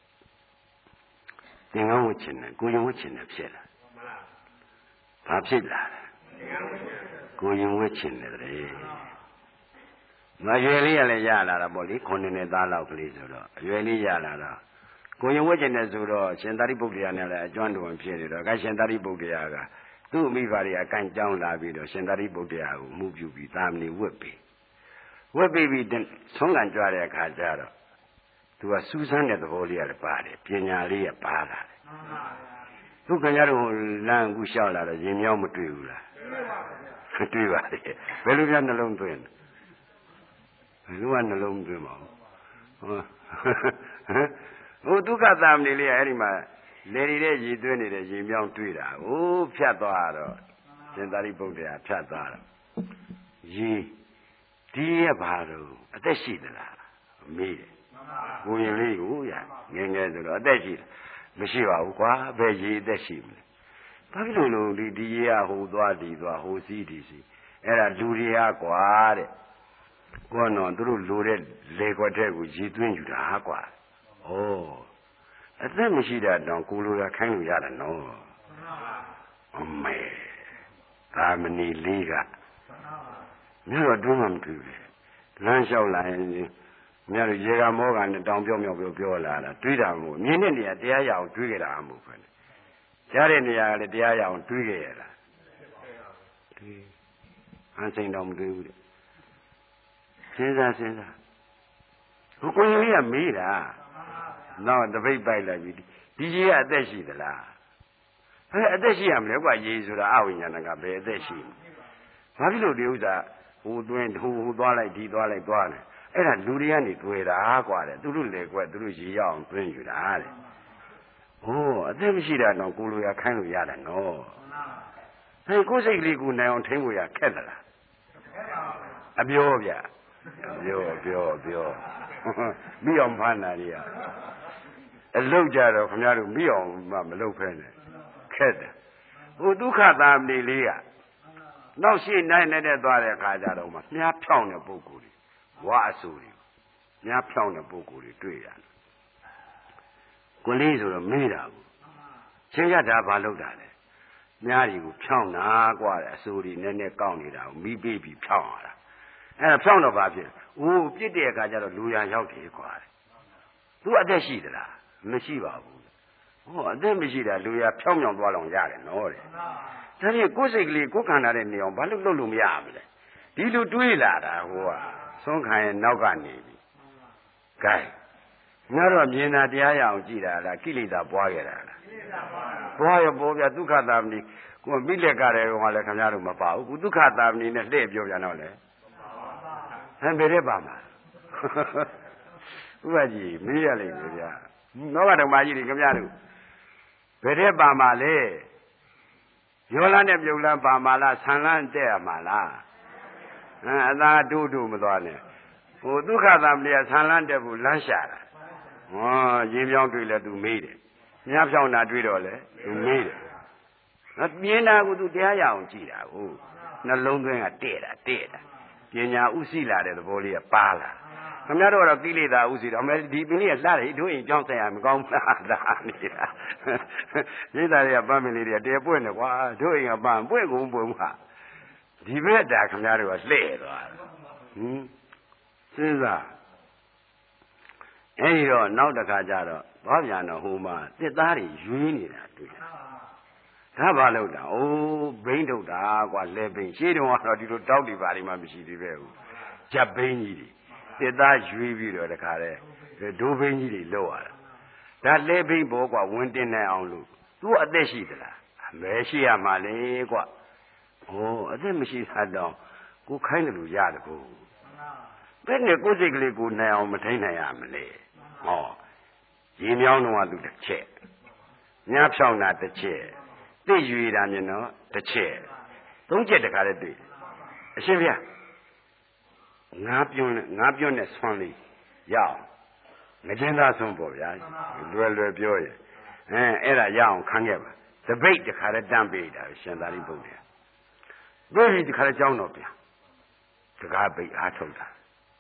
သင်္ကန်းဝတ်ချင်တယ်ကိုရင်ဝတ်ချင်တယ်ဖြစ်လာဘာဖြစ်လာလဲကိုရင်ဝတ်ချင်တယ်တဲ့မရွယ်လေးရလည်းရလာတာပေါ့လေခုနှစ်နှစ်သားလောက်ကလေးဆိုတော့အရွယ်လေးရလာတော့ကိုရင်ဝတ်ချင်တယ်ဆိုတော့ရှင်သာရိပုတ္တရာနဲ့လည်းအကျွမ်းတော်ဖြစ်နေတော့ကဲရှင်သာရိပုတ္တရာကသူ့အမိဘတွေအကန်ကြောင်းလာပြီးတော့ရှင်သာရိပုတ္တရာကိုမှုပြုပြီးသာမဏေဝတ်ပြီးဝတ်ပြီးပြီးဆုံးခံကြွတဲ့အခါကျတော့သူကစူးစမ်းတဲ့သဘောလေးရတယ်ပါတယ်ပညာလေးရပါလာတယ်သူခင်ဗျားတို့လမ်းကူလျှောက်လာတော့ရင်မြောင်းမတွေ့ဘူးလားတွေ့ပါလေဘယ်လိုများနှလုံးသွင်းဘယ်လိုကနှလုံးသွင်းမအောင်ဟိုဒုက္ခသာမဏေလေးအဲ့ဒီမှာလေရီတဲ့ရည်သွင်းနေတဲ့ရင်မြောင်းတွေ့တာဟိုဖြတ်သွားတော့ရှင်သာရိပုတ္တရာဖြတ်သွားတော့ရေဒီရဘာလို့အသက်ရှိသလားမေးတယ်ကိုရင်လေးကိုရငယ်ငယ်ဆိုတော့အသက်ရှိတယ်မရှိပါဘူးကွာဘယ်ရေအသက်ရှိမလဲဘာဖြစ်လို့လို့ဒီဒီရေကဟိုသွားဒီသွားဟိုစီးဒီစီအဲ့ဒါလူတွေကကွာတဲ့ကိုကတော့သူတို့လိုတဲ့လေခွက်တဲ့ကိုရေသွင်းယူတာကွာဩအသက်မရှိတာတောင်ကိုလိုရခိုင်းလို့ရတယ်နော်အမေသာမဏေလေးကမြို့တော်တွင်းမှမတွေ့ဘူးလမ်းလျှောက်လာရင်မြတ်ရေကမောကနဲ့တောင်ပြော့မြော့ပြောပြောလာတာတွေးတာမို့မြင်တဲ့နေရာတရားရအောင်တွေးကြတာမဟုတ်ဘူးကြားတဲ့နေရာကလည်းတရားရအောင်တွေးကြရတာတွေးအန်စိန်တော်မတွေးဘူးတဲ့စဉ်းစားစဉ်းစားဟိုကိုကြီးကမေးတာနောက်တပိတ်ပိုက်လိုက်ပြီဒီကြီးကအသက်ရှိသလားအဲအသက်ရှိရမလဲကွာရေဆိုတာအဝိညာဏကဘယ်အသက်ရှိဘာဖြစ်လို့ဒီဥစ္စာဟိုတွင်းဟိုဟိုသွားလိုက်ဒီသွားလိုက်သွားတယ်အဲ့ဒါလူတွေကနေတွေ့တာကွာတဲ့သူတို့လေကွက်သူတို့ရေရအောင်တွင်းယူတာတဲ့ဟိုအသက်မရှိတာတော့ကိုလိုရခိုင်းလို့ရတယ်နော်ဟဲ့ကိုယ်စိတ်ကလေးကိုနိုင်အောင်ထိန်းဖို့ရခက်သလားအပြောဗျပြောပြောပြောမိအောင်ဖမ်းတာကြီးအလုတ်ကြတော့ခင်ဗျားတို့မိအောင်မှမလုတ်ဖဲနဲ့ခက်တယ်ဟိုဒုက္ခသာမဏေလေးကနောက်ရှိနိုင်နေတဲ့သွားတဲ့အခါကျတော့မှမြားဖြောင်းတဲ့ပုဂ္ဂိုလ်တွေဝါအဆူတွေမြားဖြောင်းတဲ့ပုဂ္ဂိုလ်တွေတွေ့ရတယ်ကိုလေးဆိုတော့မေးတာဘူးချင်းရတာဘာလုပ်တာလဲမြားတွေကိုဖြောင်းတာကွာတဲ့အဆူတွေနည်းနည်းကောက်နေတာကိုမိပေးပြီးဖြောင်းရတာအဲ့ဒါဖြောင်းတော့ဘာဖြစ်အိုးပြစ်တဲ့အခါကျတော့လူရန်ရောက်တယ်ကွာသူအသက်ရှိသလားမရှိပါဘူးဟောအသက်မရှိတာလူရဖြောင်းဖြောင်းသွားလောင်ရတယ်နော်တဲ့ဒါဖြင့်ကိုယ်စိတ်ကလေးကိုယ်ခန္ဓာတဲ့နေအောင်ဘာလို့လုပ်လို့မရမလဲဒီလိုတွေးလာတာဟိုကဆုံးခံရဲ့နောက်ကနေပြီဂိုင်းငါတော့မြင်တာတရားရအောင်ကြည်တာလားကိလေသာပွားခဲ့တာလားကိလေသာပွားပွားရပေါ်ပြဒုက္ခသာမဏေကိုမိလက်ကတဲ့ကောင်ကလည်းခင်ဗျားတို့မပါဘူးကိုဒုက္ခသာမဏေနဲ့လှည့်ပြောပြန်တော့လေဟမ်ဘယ်တဲ့ပါမှာဥပကြီးမေးရလိမ့်မယ်ဗျာနောကဓမ္မကြီးတွေခင်ဗျားတို့ဘယ်တဲ့ပါမှာလဲမျောလန်းနဲ့မြုပ်လန်းပါမာလားဆံလန်းတဲ့မှာလားအဲအသာတူးတူးမသွားနဲ့ဟိုဒုက္ခသမဏေဆံလန်းတဲ့ဘူးလမ်းရှာတာဟောရေမြောင်းတွေ့လဲသူမေးတယ်မြားဖြောင်းတာတွေ့တော့လဲသူမေးတယ်ပြင်းတာကသူတရားရအောင်ကြည့်တာဟုတ်နှလုံးသွင်းကတဲ့တာတဲ့တာပညာဥသိလာတဲ့သဘောလေးကပါလာခင်ဗျားတို့ကတော့ကိလေသာဥသိတော့အမေဒီပင်လေးကလှတယ်တို့ရင်ကြောင်းဆိုင်ရမကောင်းဘူးလားဒါနေတာရိတ်သားတွေကပန်းပင်လေးတွေကတဲပွင့်တယ်ကွာတို့ရင်ကပန်းပွင့်ကုန်ပွင့်မှာဒီဘက်တာခင်ဗျားတို့ကလှဲ့သွားတာဟင်စဉ်းစားအဲဒီတော့နောက်တစ်ခါကျတော့သွားပြန်တော့ဟိုမှာတစ်သားတွေရွေးနေတာတွေ့တယ်ဒါဘာလို့တာအိုးဘိန်းထုတ်တာကွာလဲဘိန်းရှေးတုန်းကတော့ဒီလိုတောက်တွေပါတွေမှမရှိသေးပဲဘူးဂျပ်ဘိန်းကြီးတွေတစ်သားရွေးပြီးတော့တခါတဲ့ဒိုးဘိန်းကြီးတွေလောက်ရတာဒါလဲဘိန်းဘောကွာဝင်တင်နိုင်အောင်လို့သူ့အသက်ရှိသလားမဲရှိရမှာလေကွာဩအသက်မရှိသတော့ကိုခိုင်းတယ်လို့ရတယ်ကိုဘယ်နဲ့ကိုယ်စိတ်ကလေးကိုနိုင်အောင်မထိန်နိုင်ရမလဲဟောရေမြောင်းတော့သူတစ်ချက်ညားဖြောင်းတာတစ်ချက်သိရွေတာမြင်တော့တစ်ချက်သုံးချက်တခါလည်းတွေ့အရှင်ဗျာငါးပြုံးနဲ့ငါးပြုံးနဲ့ဆွမ်းလေးရအောင်ငကျင်းသားဆွမ်းပေါ့ဗျာလွယ်လွယ်ပြောရင်အဲအဲ့ဒါရအောင်ခံခဲ့ပါတပိတ်တခါလည်းတန်းပေးတာရှင်သာရိပုတ္တရာတို့ဒီတခါလည်းကြောင်းတော့ဗျာတကားပိတ်အားထုတ်တာ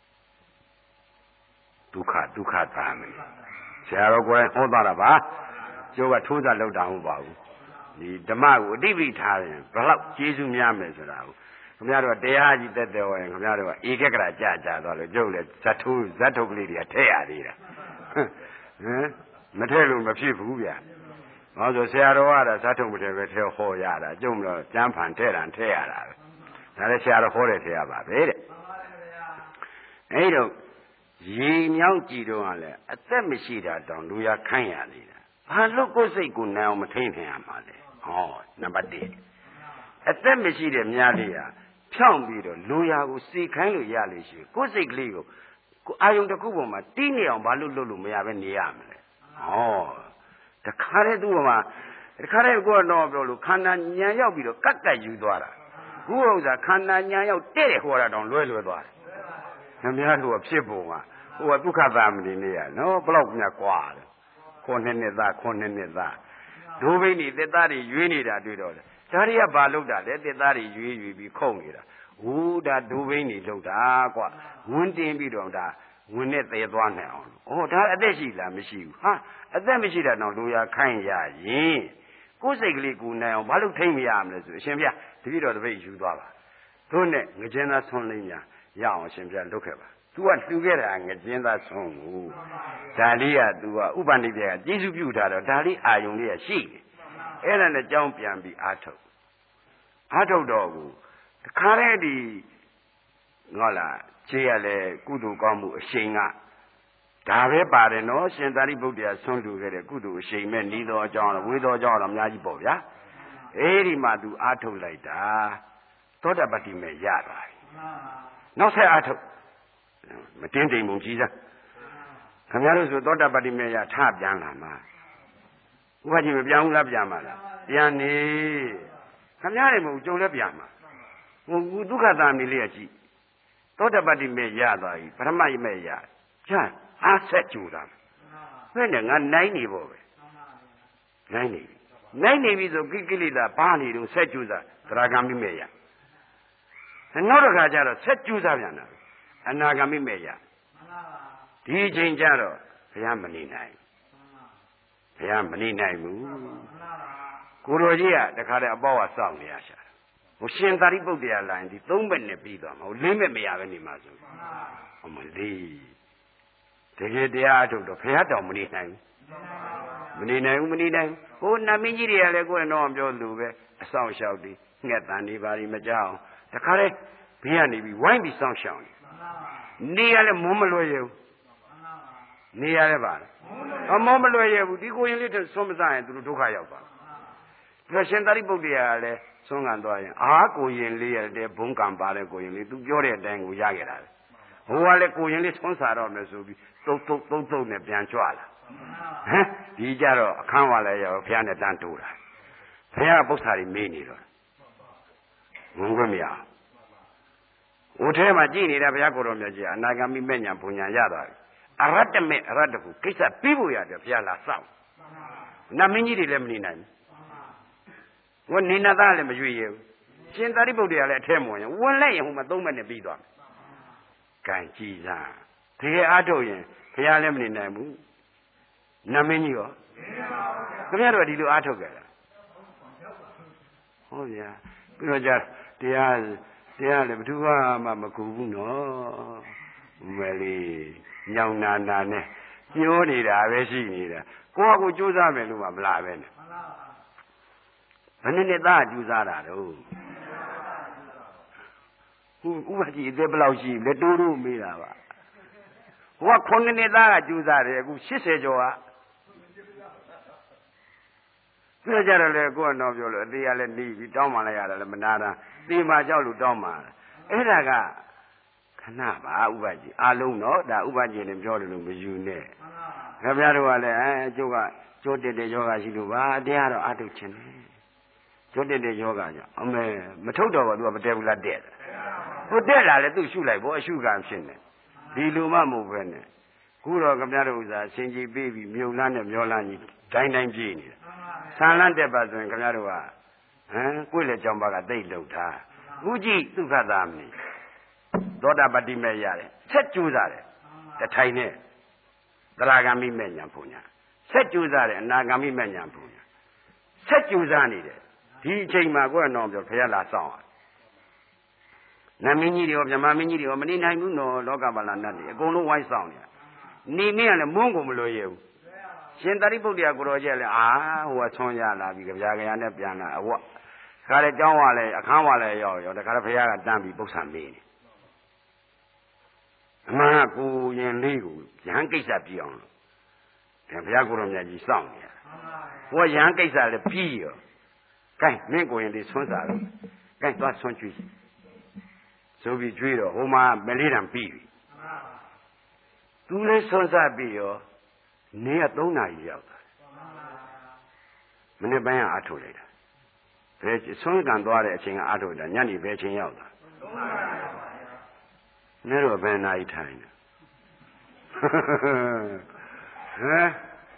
ဒုက္ခဒုက္ခသာမဏေဆရာတော်ကိုယ်ဟောသွားတာပါကျိုးကထိုးစားလောက်တာမဟုတ်ပါဘူးဒီဓမ္မကိုအတိပိထားရင်ဘယ်လောက်ကျေးဇူးများမယ်ဆိုတာကိုခင်ဗျားတို့တရားကြီးတက်တယ်ဟောရင်ခင်ဗျားတို့ကဧကကရာကြာကြာသွားလို့ကျုပ်လည်းဇတ်ထိုးဇတ်ထုတ်ကလေးတွေကထည့်ရသေးတာဟမ်မထည့်လို့မဖြစ်ဘူးဗျာဟောဆိုဆရာတော်ကဇတ်ထုတ်မထည့်ပဲထည့်ဟောရတာကျုံမလို့ကျမ်းဖန်ထည့်တာထည့်ရတာပဲဒါလည်းဆရာတော်ဟောတယ်ထည့်ရပါပဲတဲ့အဲ့တော့ရေမြောင်းကြည့်တော့လည်းအသက်မရှိတာတောင်လူရခိုင်းရသေးတာဘာလို့ကိုယ်စိတ်ကိုနိုင်အောင်မထိန်နိုင်ရမှာလဲဟောနံပါတ်တစ်အသက်မရှိတဲ့များလေးဟာဖြောင်းပြီးတော့လူရကိုစီခိုင်းလို့ရလို့ရှိရင်ကိုယ်စိတ်ကလေးကိုအာယုံတစ်ခုပေါ်မှာတီးနေအောင်ဘာလို့လုပ်လို့မရပဲနေရမလဲဟောတခါတည်းသူ့ပေါ်မှာတခါတည်းကိုတော့ပြောလို့ခန္ဓာညံရောက်ပြီးတော့ကတ်ကတ်ယူသွားတာခုဥစ္စာခန္ဓာညံရောက်တဲ့တဲ့ဟောတာတောင်လွဲလွဲသွားတယ်ခင်ဗျားတို့ကဖြစ်ပုံကဟိုကဒုက္ခသမဏေနေရနော်ဘလောက်များကွာတယ်ခွန်နှစ်နှစ်သားခွန်နှစ်နှစ်သားဒိုးဘိန်းတွေတက်သားတွေရွေးနေတာတွေ့တော့တယ်ဒါတွေကဘာလုပ်တာလဲတက်သားတွေရွေးရွေးပြီးခုံနေတာဟိုဒါဒိုးဘိန်းတွေလုပ်တာကွာဝန်းတင်ပြီးတော့ဒါဝင်နဲ့သေးသွားနိုင်အောင်ဩဒါအသက်ရှိလားမရှိဘူးဟာအသက်မရှိတာတော့လူရခိုင်းရရင်ကိုယ်စိတ်ကလေးကိုနိုင်အောင်ဘာလို့ထိမ့်မရမလဲဆိုအရှင်ဗျာတပည့်တော်တပည့်ယူသွားပါတို့နဲ့ငကျင်းသားဆွန်းလေးများရအောင်အရှင်ဗျာလုပ်ခဲ့ပါသူကလှူခဲ့တာငကျင်းသားဆုံးကိုဒါလေးကသူကဥပနိဒေကကျေးဇူးပြုထားတော့ဒါလေးအာယုံလေးကရှိတယ်အဲ့ဒါနဲ့ကြောင်းပြန်ပြီးအာထုတ်အာထုတ်တော့ကိုတခါတည်းဒီငေါလားခြေရလဲကုသိုလ်ကောင်းမှုအရှိန်ကဒါပဲပါတယ်နော်ရှင်သာရိပုတ္တရာဆွန့်လူခဲ့တဲ့ကုသိုလ်အရှိန်မဲ့ဤတော်အကြောင်းဝေတော်အကြောင်းတော့အများကြီးပေါ့ဗျာအဲ့ဒီမှာသူအာထုတ်လိုက်တာသောတပတ္တိမဲ့ရသွားပြီနောက်ဆက်အာထုတ်မတင်းတိမ်ပုံကြီးစားခင်ဗျားတို့ဆိုသောတာပတ္တိမေယထပြန်လာမှာဥပဒေမပြန်ဘူးလားပြန်ပါလားပြန်နေခင်ဗျားတွေမဟုတ်ကြုံလဲပြန်မှာဟိုဒုက္ခသာမီလေးကကြည့်သောတာပတ္တိမေယသွားပြီပရမယမေယကျန်အားဆက်ကြူတာဘယ်နဲ့ငါနိုင်နေပေါ့ပဲနိုင်နေပြီနိုင်နေပြီဆိုကိကိလေသာဘာနေတော့ဆက်ကြူစားသရဂံမိမေယနောက်တစ်ခါကျတော့ဆက်ကြူစားပြန်တာအနာဂမိမေယဒီအချိန်ကျတော့ဘုရားမနေနိုင်ဘုရားမနေနိုင်ဘူးကိုတော်ကြီးကတခါတည်းအပေါ့ကစောင့်နေရရှာဟိုရှင်သာရိပုတ္တရာလိုင်းဒီသုံးဘက်နဲ့ပြီးသွားမှာဟိုလေးဘက်မရပဲနေမှာဆိုအမလေးတကယ်တရားအထုတ်တော့ဘုရားတောင်မနေနိုင်ဘူးမနေနိုင်ဘူးမနေနိုင်ဘူးဟိုနတ်မင်းကြီးတွေကလည်းကိုယ်တော့ပြောလူပဲအဆောင်လျှောက်ပြီးငှက်တန်နေပါလိမကြောက်တခါတည်းဘေးကနေပြီးဝိုင်းပြီးစောင့်ရှောက်နေနေရလဲမုန်းမလွယ်ရဘူးနေရလဲပါအမောမလွယ်ရဘူးဒီကိုရင်လေးဆွမ်းမစားရင်သူတို့ဒုက္ခရောက်ပါဒါရှင်သာရိပုတ္တရာလည်းဆွမ်းကန်သွားရင်အာကိုရင်လေးရတဲ့ဘုံကံပါတဲ့ကိုရင်လေးသူပြောတဲ့အတိုင်းကိုရခဲ့တာဟိုကလည်းကိုရင်လေးဆွမ်းစားတော့မယ်ဆိုပြီးတုတ်တုတ်တုတ်တုတ်နဲ့ပြန်ကြွလာဟမ်ဒီကြတော့အခန်းဝါလဲရောဘုရားနဲ့တန်းတိုးတာဘုရားပု္ပ္ပာတွေမေးနေတော့ဝင်ခွင့်မရဦးထဲမှာကြည်နေတာဘုရားကိုယ်တော်မြတ်ကြီးအနာဂမိမဲ့ညာဘုံညာရသွားပြီအရတ္တမေအရတ္တဟုကိစ္စပြီးဖို့ရတယ်ဘုရားလာစောင့်နတ်မင်းကြီးတွေလည်းမနေနိုင်ဘူးဟိုနေနာသားလည်းမရွေရဘူးရှင်သာရိပုတ္တရာလည်းအထဲမဝင်ဝင်လိုက်ရင်ဟိုမှာသုံးမနဲ့ပြီးသွားမယ်ကံကြည်စားတကယ်အားထုတ်ရင်ဘုရားလည်းမနေနိုင်ဘူးနတ်မင်းကြီးရောခင်ဗျားတို့ဒီလိုအားထုတ်ကြတာဟုတ်ဗျာပြီးတော့ကြတရားတရားလည်းဘယ်သူမှမကူဘူးနော်မလေးညောင်နာနာနဲ့ညှိုးနေတာပဲရှိနေတာကိုယ့်အကူကြိုးစားမယ်လို့မှမလားပဲနဲ့ဘယ်နှစ်နှစ်သားကြိုးစားတာတော့ဟိုဥပဒေအသက်ဘယ်လောက်ရှိလဲတိုးတိုးမေးတာပါဟိုကခုနှစ်နှစ်သားကကြိုးစားတယ်အခုရှစ်ဆယ်ကျော်ကပြောကြတယ်လေကိုကတော့ပြောလို့အသေးရလည်းနေပြီတောင်းမှလည်းရတယ်လည်းမနာတာသေမှာကြောက်လို့တောင်းမှအဲ့ဒါကခဏပါဥပဒေအလုံးတော့ဒါဥပဒေနဲ့ပြောတယ်လို့မယူနဲ့ခင်ဗျားတို့ကလည်းအဲအကျိုးကကျိုးတက်တဲ့ယောဂရှိလို့ပါတရားတော့အထုတ်ခြင်းတယ်ကျိုးတက်တဲ့ယောဂကြောင့်အမေမထုတ်တော့ဘူးသူကမတက်ဘူးလားတက်တယ်ဟိုတက်လာလေသူ့ရှုလိုက်ဘောအရှုကံဖြစ်နေဒီလိုမှမဟုတ်ပဲနဲ့ခုတော့ခင်ဗျားတို့ဥစ္စာဆင်ကြီးပေးပြီးမြုံလန်းနဲ့မျောလန်းကြီးတိုင်းတိုင်းပြေးနေတာဆံလန်းတက်ပါဆိုရင်ခင်ဗျားတို့ကဟမ်ကိုယ့်လေကြောင်ပါကတိတ်လောက်တာခုကြည့်ဒုက္ခသားမင်းသောတာပတိမဲ့ရတယ်ဆက်ကြိုးစားတယ်တထိုင်နဲ့သရဂံမိမဲ့ညာဘုံညာဆက်ကြိုးစားတယ်အနာဂံမိမဲ့ညာဘုံညာဆက်ကြိုးစားနေတယ်ဒီအချိန်မှာကိုယ့်အတော်ပြောဖះလာဆောင်အောင်နမင်းကြီးတွေရောမြမမင်းကြီးတွေရောမနေနိုင်ဘူးနော်လောကပါဠနတ်တွေအကုန်လုံးဝိုင်းဆောင်နေနေမင်းကလည်းမုန်းကုန်မလို့ရဘူးရှင်သာရိပုတ္တရာကိုရောကျက်လဲအာဟိုကဆွမ်းရလာပြီကြပြာကြရနဲ့ပြန်လာအဝတ်ခါလေကျောင်းဝလဲအခန်းဝလဲရောက်ရောက်တခါလေဖះကတန်းပြီးပု္ပ္ပာမေးနေအမှန်ကကိုရင်လေးကိုရဟန်းကိစ္စပြည့်အောင်လို့ဒါဘုရားကိုရောမြတ်ကြီးစောင့်နေတာဟိုရဟန်းကိစ္စလည်းပြီးရောကဲမင်းကိုရင်လေးဆွမ်းစားလို့ကဲသွားဆွမ်းကျွေးဆိုပြီးကျွေးတော့ဟိုမှာမလေးတံပြီးပြီသူလည်းဆွမ်းစားပြီးရောနေကသုံးနာရီရောက်တာမနေ့ပိုင်းကအထုတ်လိုက်တာဘယ်ဆွမ်းကန်သွားတဲ့အချိန်ကအထုတ်တာညနေဘယ်ချိန်ရောက်တာနေတော့ဘယ်နာရီထိုင်လဲဟမ်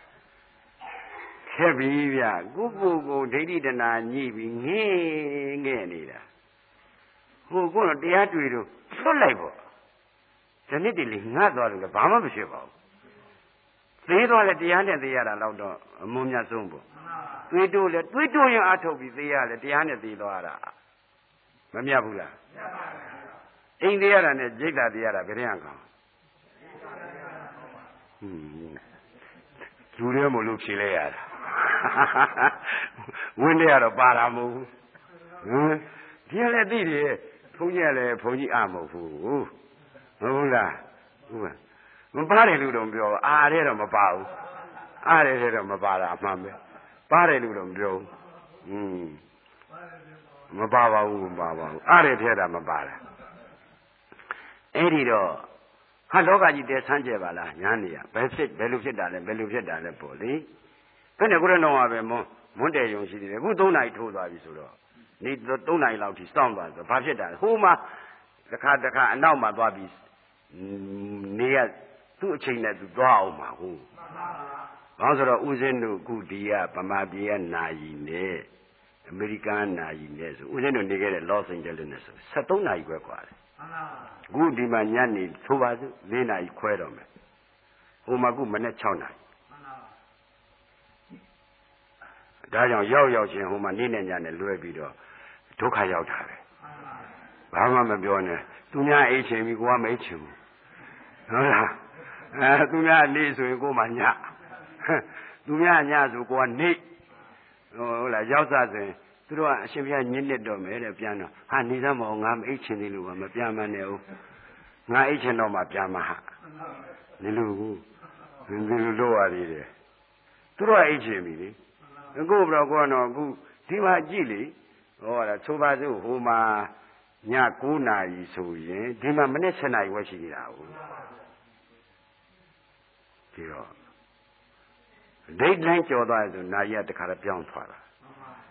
ခဲ့ပြီဗျကိုကိုကိုဒိဋ္ဌိတနာညှိပြီးငဲငဲနေတာဟိုကိုတော့တရားတွေ့တော့လွတ်လိုက်ပေါ့ဒီနေ့တည်းလေငတ်သွားတယ်ဘာမှမဖြစ်ပါဘူးသေးသွားလဲတရားနဲ့သေးရတာတော့တော့အမုန်းမြတ်ဆုံးပေါ့တွေးတိုးလဲတွေးတိုးရင်အထုတ်ပြီးသေးရလဲတရားနဲ့သေးသွားတာမမြတ်ဘူးလားမြတ်ပါဘူးအိမ်သေးရတာနဲ့จิตတာသေးရတာဘယ်ရင်ကောင်းဟွန်းလူတွေမလို့ဖြေလဲရတာဝင်းတွေကတော့ပါတာမဟုတ်ဘူးဟမ်ဒီကလည်းသိတယ်ဘုန်းကြီးကလည်းဘုန်းကြီးအမဟုတ်ဘူးဟုတ်လားဟုတ်ပါမပါတယ်လို့တော့ပြောအားတဲ့တော့မပါဘူးအားတဲ့တော့မပါတာအမှန်ပဲပါတယ်လို့တော့မပြောဘူးอืมမပါပါဘူးမပါပါဘူးအားတဲ့ထဲတာမပါတာအဲ့ဒီတော့ဟာလောကကြီးတဲဆန်းကျဲပါလားညာနေရဘယ်ဖြစ်ဘယ်လိုဖြစ်တာလဲဘယ်လိုဖြစ်တာလဲပေါ့လေဘယ်နဲ့ကိုရတော့ပဲမွန်းမွန်းတယ်ယုံရှိတယ်အခုသုံးနာရီထိုးသွားပြီဆိုတော့နေသုံးနာရီလောက်ထိစောင့်သွားဆိုဘာဖြစ်တာလဲဟိုမှာတစ်ခါတစ်ခါအနောက်မှာသွားပြီးနေရသူ့အချိန်နဲ့သူသွားအောင်မှာဟုတ်ဘာလို့ဆိုတော့ဦးဇင်းတို့အခုဒီကဗမာပြည်ကနာယီနဲ့အမေရိကန်နာယီနဲ့ဆိုဦးဇင်းတို့နေခဲ့တဲ့ Los Angeles နဲ့ဆိုဆက်သုံးနာရီခွဲกว่าတယ်အခုဒီမှာညနေဆိုပါစို့လေးနာရီခွဲတော့မယ်ဟိုမှာအခုမနေ့၆နာရီဒါကြောင့်ရောက်ရောက်ချင်းဟိုမှာနေ့နဲ့ညနဲ့လွဲပြီးတော့ဒုက္ခရောက်တာပဲဘာမှမပြောနဲ့သူများအိတ်ချင်ပြီကိုကမအိတ်ချင်ဘူးဟုတ်လားအဲသူများနေဆိုရင်ကိုမှညသူများညဆိုကိုကနေဟုတ်လားရောက်စားဆိုရင်သူတို့ကအရှင်ဘုရားညစ်လက်တော့မယ်တဲ့ပြန်တော့ဟာနေစမ်းမအောင်ငါမအိတ်ချင်သေးလို့ကမပြန်မနဲ့ဦးငါအိတ်ချင်တော့မှပြန်မဟာနေလို့ဒီလိုလို့ရသေးတယ်သူတို့ကအိတ်ချင်ပြီလေအခုဘယ်တော့ကတော့အခုဒီမှာကြည့်လေဟောတာသိုးပါစို့ဟိုမှာည၉နာရီဆိုရင်ဒီမှာမနေ့၁၀နာရီဝက်ရှိနေတာဟုတ်ဒီတော့ဒိတ်တိုင်းကြော်သွားဆိုနာရီကတခါတော့ပြောင်းသွားတာ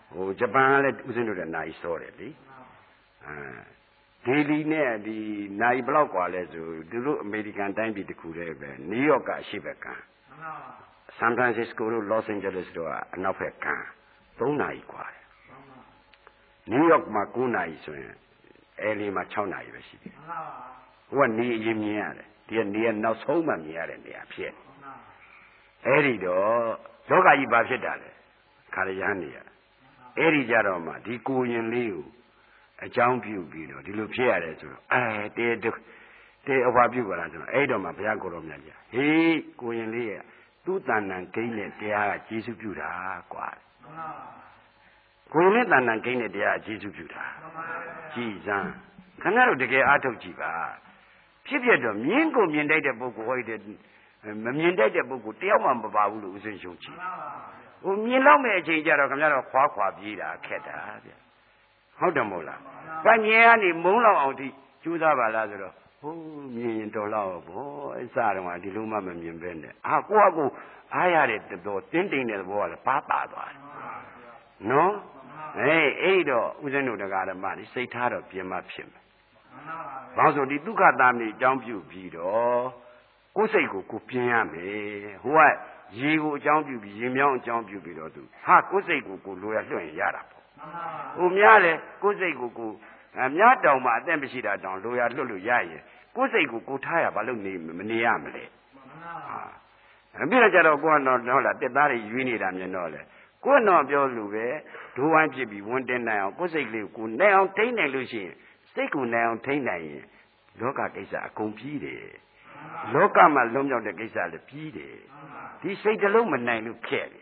ဟိုဂျပန်ကလည်းဦးဇင်းတို့လည်းနိုင်စောတယ်လေအဲဒီလီနဲ့ဒီနိုင်ဘလောက်กว่าလဲဆိုသူတို့အမေရိကန်တိုင်းပြည်တစ်ခုတည်းပဲနယူးယောက်ကအရှေ့ဘက်ကဆန်ဖရန်စစ္စကိုတို့လော့စ်အိန်ဂျယ်လိစ်တို့ကအနောက်ဘက်ကသုံးနာရီกว่าတယ်နယူးယောက်မှာ၉နာရီဆိုရင်အဲလီမှာ၆နာရီပဲရှိတယ်ဟိုကနေအရင်မြင်ရတယ်ဒီကနေကနောက်ဆုံးမှမြင်ရတဲ့နေရာဖြစ်အဲ့ဒီတော့လောကကြီးဘာဖြစ်တာလဲခါရရနေရအဲ့ဒီကြတော့မှဒီကိုရင်လေးကိုအကြောင်းပြုပြီးတော့ဒီလိုဖြစ်ရတယ်ဆိုတော့အဲတေတုတေအဝါပြုပါလားဆိုတော့အဲ့တော့မှဘုရားကိုယ်တော်မြတ်ကြီးဟေးကိုရင်လေးရဲ့သူ့တဏ္ဍန်ကိန်းနဲ့တရားကကျေစုပြုတာကွာကိုရင်လေးတဏ္ဍန်ကိန်းနဲ့တရားကကျေစုပြုတာကြည်စမ်းခဏတော့တကယ်အားထုတ်ကြည့်ပါဖြစ်ဖြစ်တော့မြင်းကိုမြင်တတ်တဲ့ပုဂ္ဂိုလ်ဟောတဲ့မမြင်တတ်တဲ့ပုဂ္ဂိုလ်တယောက်မှမပါဘူးလို့ဦးဇင်းရှုံကြည့်ဟိုမြင်တော့မဲ့အချိန်ကျတော့ခင်ဗျားတော့ခွာခွာပြေးတာခက်တာဗျဟုတ်တယ်မို့လားကမြင်ကနေမုန်းလောက်အောင်ထိကျူးသားပါလားဆိုတော့ဟိုးမြင်ရင်တော်လောက်ဘောအစတော့ဒီလိုမှမမြင်ပဲနဲ့အာကိုကကိုအားရတဲ့တော်တင်းတိမ်တဲ့ဘောကလည်းပါပါသွားတယ်နော်အေးအဲ့တော့ဦးဇင်းတို့တရားဓမ္မတွေစိတ်ထားတော့ပြင်မဖြစ်မယ်ဘာလို့ဆိုဒီဒုက္ခသားမြေအကြောင်းပြုပြီးတော့ကိုယ်စိတ်ကိုကိုပြင်ရမယ်ဟိုကရေကိုအကြောင်းပြုပြီးရေမြောင်းအကြောင်းပြုပြီးတော့သူဟာကိုယ်စိတ်ကိုကိုလိုရလွှတ်ရင်ရတာပေါ့ဟိုများတယ်ကိုယ်စိတ်ကိုကိုအများတောင်မှအသက်မရှိတာတောင်လိုရလွှတ်လို့ရရင်ကိုယ်စိတ်ကိုကိုထားရဘာလို့နေမနေရမလဲဟာအပြည့်ကြတော့ကိုကတော့ဟုတ်လားတက်သားတွေရွေးနေတာမြင်တော့လေကိုယ်တော့ပြောလို့ပဲဒိုးဝိုင်းဖြစ်ပြီးဝန်တင်နိုင်အောင်ကိုယ်စိတ်လေးကိုနိုင်အောင်ထိန်းနိုင်လို့ရှိရင်စိတ်ကိုနိုင်အောင်ထိန်းနိုင်ရင်လောကကိစ္စအကုန်ပြီးတယ်လောကမှာလွန်မြောက်တဲ့ကိစ္စလည်းပြီးတယ်ဒီစိတ်တစ်လုံးမနိုင်လို့ခက်တယ်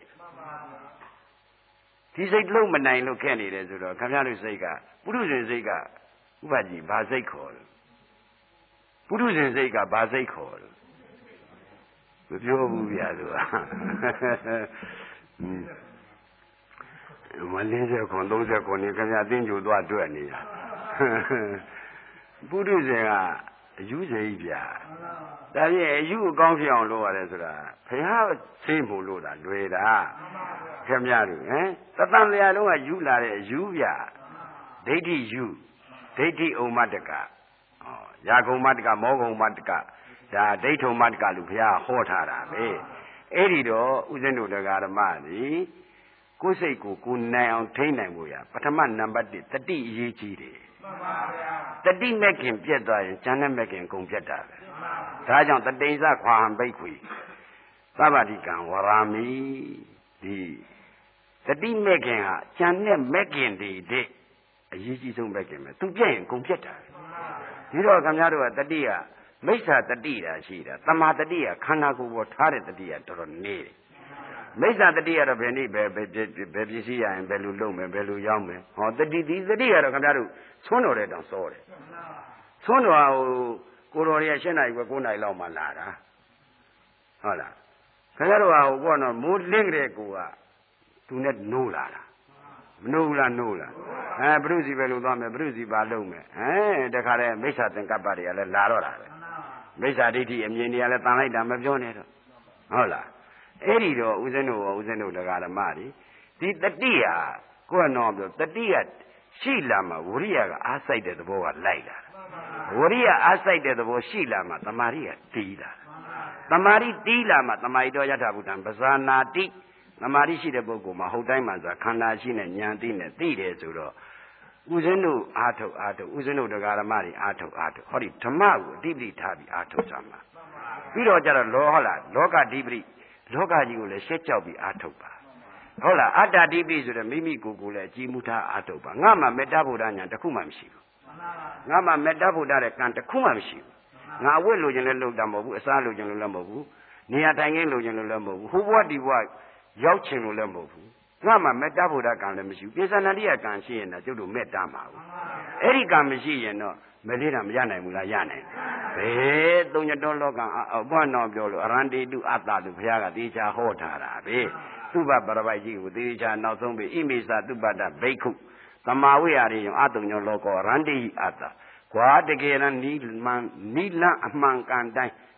ဒီစိတ်တစ်လုံးမနိုင်လို့ခက်နေတယ်ဆိုတော့ခင်ဗျားတို့စိတ်ကပုထုဇဉ်စိတ်ကဥပကြီးဘာစိတ်ခေါ်လဲပုထုဇဉ်စိတ်ကဘာစိတ်ခေါ်လဲမပြောဘူးဗျာသူကမလေးစေခွန်သုံးစေခွန်နေခင်ဗျာအသိဉာဏ်သွားတွေ့နေတာပုထုဇဉ်ကအယူစိတ်ဗျာဒါဖြင့်အယူအကောင်းဖြစ်အောင်လုပ်ရတယ်ဆိုတာဘုရားသိဖို့လို့တာလွယ်တာခင်ဗျားတို့ဟမ်တသံလျာလုံးကယူလာတဲ့အယူဗျာဒိဋ္ဌိယူဒိဋ္ဌိဩမတကဟောယာကုံမတကမောကုံမတကဒါဒိဋ္ဌုံမတကလို့ဘုရားဟောထားတာပဲအဲ့ဒီတော့ဥစဉ်တို့တရားဓမ္မကြီးကိုယ်စိတ်ကိုကိုနိုင်အောင်ထိန်းနိုင်ဖို့ရပထမနံပါတ်တစ်တတိအရေးကြီးတယ်မှန်ပါဗျာတတိမဲ့ခင်ပြတ်သွားရင်ဉာဏ်နဲ့မဲ့ခင်ကုန်ပြတ်တာပဲဒါကြောင့်တတိယခွာဟံဘိက္ခွေသဗ္ဗတိကံဝရာမိဒီတတိမဲ့ခင်ဟာဉာဏ်နဲ့မဲ့ခင်တွေတဲ့အရေးကြီးဆုံးမဲ့ခင်ပဲသူပြတ်ရင်ကုန်ပြတ်တာဒီတော့ခင်ဗျားတို့ကတတိယမိစ္ဆာတတိတာရှိတာတမာတတိယခန္ဓာကိုယ်ပေါ်ထားတဲ့တတိယတော်တော်နေတယ်မိစ္ဆာတတိယတော့ဘယ်နည်းပဲဘယ်ပစ္စည်းရရင်ဘယ်လိုလုပ်မယ်ဘယ်လိုရောက်မယ်ဟောတတိဒီတတိယတော့ခင်ဗျားတို့သွန်းတော်တဲ့တောင်စောတယ်သွန်းတော်ဟိုကိုတော်ရရှင်းနိုင်ပဲကိုနိုင်လောက်မှလာတာဟုတ်လားခင်ဗျားတို့ဟာဟိုကတော့မိုးလင်းကြတဲ့ကိုကသူနဲ့နိုးလာတာမနိုးဘူးလားနိုးလားအဲဘုရုစီပဲလို့သွားမယ်ဘုရုစီပါလုံးမယ်အဲတခါတည်းမိစ္ဆာသင်္ကပ္ပတွေကလည်းလာတော့တာပဲမိစ္ဆာဒိဋ္ဌိအမြင်တွေကလည်းတန်လိုက်တာမပြောနဲ့တော့ဟုတ်လားအဲ့ဒီတော့ဦးဇင်းတို့ရောဦးဇင်းတို့တရားဓမ္မတွေဒီတတိယကိုယ်ကတော့ပြောတတိယရှိလာမှဝရိယကအားစိုက်တဲ့သဘောကလိုက်လာဝရိယအားစိုက်တဲ့သဘောရှိလာမှတမာရိကတီးလာတမာရိတီးလာမှတမာရိတော်ယထာဘုဒ္ဓံပဇာနာတိတမာရိရှိတဲ့ပုဂ္ဂိုလ်မှာဟုတ်တိုင်းမှဆိုခန္ဓာရှိနဲ့ဉာဏ်သိနဲ့သိတယ်ဆိုတော့ဦးဇင်းတို့အာထုတ်အာထုတ်ဦးဇင်းတို့တရားဓမ္မတွေအာထုတ်အာထုတ်ဟောဒီဓမ္မကိုအတိပတိထားပြီးအာထုတ်ကြမှာပြီးတော့ကျတော့လောဟုတ်လားလောကဓိပတိလောကကြီးကိုလည်းရှက်ကြောက်ပြီးအာထုတ်ပါဟုတ်လားအတ္တဓိပတိဆိုတဲ့မိမိကိုယ်ကိုလည်းအကြည်မူထားအာထုတ်ပါငါမှမေတ္တာဗုဒ္ဓညာတစ်ခုမှမရှိဘူးငါမှမေတ္တာဗုဒ္ဓတဲ့ကံတစ်ခုမှမရှိဘူးငါအဝတ်လိုချင်လည်းလုပ်တာမဟုတ်ဘူးအစားလိုချင်လို့လည်းမဟုတ်ဘူးနေရာထိုင်ခင်းလိုချင်လို့လည်းမဟုတ်ဘူးဟိုဘဝဒီဘဝရောက်ချင်လို့လည်းမဟုတ်ဘူးငါမှမေတ္တာဗုဒ္ဓကံလည်းမရှိဘူးပိဿနာတိယကံရှိရင်တော့ကျုပ်တို့မေတ္တာမှာဘူးအဲ့ဒီကံမရှိရင်တော့မလေးတာမရနိုင်ဘူးလားရနိုင်ဘယ်သုံးညတော်လောကံအဘွားတော်ပြောလို့အရန္တိတုအတ္တလို့ဘုရားကတေချာဟောထားတာပဲသုဘပရပိုက်ကြီးကိုတေချာနောက်ဆုံးပြီးဣမိသသုပတ္တဘိက္ခုသမာဝိဟာရိယအတုံညလောကောရန္တိအတ္တကွာတကယ်တော့နိမှန်နိလအမှန်ကန်တိုင်း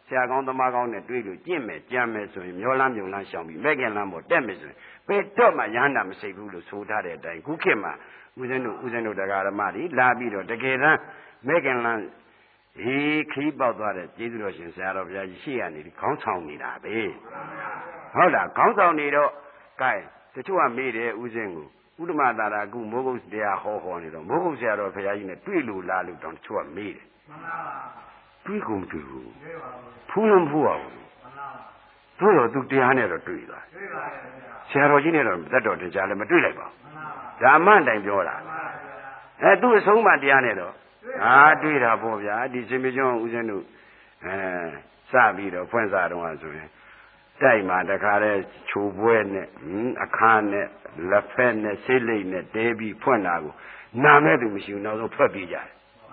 ဆရာကောင်းသမားကောင်းနဲ့တွေ့လို့ကျင့်မယ်ကြံမယ်ဆိုရင်မျောလန်းမြုံလန်းရှောင်ပြီးမဲ့ခင်လန်းပေါ်တက်မယ်ဆိုရင်ဘယ်တော့မှရဟန္တာမစိတ်ဘူးလို့ဆိုထားတဲ့အတိုင်းခုခေတ်မှာဦးဇင်းတို့ဦးဇင်းတို့တရားဓမ္မတွေလာပြီးတော့တကယ်တမ်းမဲ့ခင်လန်းဒီခီးပေါက်သွားတဲ့ကျေးဇူးတော်ရှင်ဆရာတော်ဘုရားကြီးရှေ့ရနေပြီးခေါင်းဆောင်နေတာပဲဟုတ်လားခေါင်းဆောင်နေတော့ကဲတချို့ကမေးတယ်ဦးဇင်းကိုဥဒ္ဓမသာရကုမိုးကုတ်တရားဟောဟောနေတော့မိုးကုတ်ဆရာတော်ဘုရားကြီးနဲ့တွေ့လို့လားလို့တောင်တချို့ကမေးတယ်မှန်ပါပါတွေ့ကုန်တွေ့ဘူးဖူးလုံးဖူးအောင်မှန်ပါပါတို့တော့သူတရားနဲ့တော့တွေ့သွားတွေ့ပါရဲ့ဆရာတော်ကြီးနဲ့တော့တတ်တော်တရားလည်းမတွေ့လိုက်ပါဘူးမှန်ပါပါဒါအမှန်တိုင်ပြောတာမှန်ပါပါအဲသူ့အဆုံးမှတရားနဲ့တော့ဟာတွေ့တာပေါ့ဗျာဒီစင်မကျွန်းဦးဇင်းတို့အဲစပြီးတော့ဖွင့်စားတော့ဆိုရင်တိုက်မှာတခါလဲချိုပွဲနဲ့အခါနဲ့လက်ဖက်နဲ့ဆေးလိပ်နဲ့တဲပြီးဖွင့်တာကိုနာမဲ့သူမရှိဘူးနောက်ဆုံးဖွက်ပြကြတယ်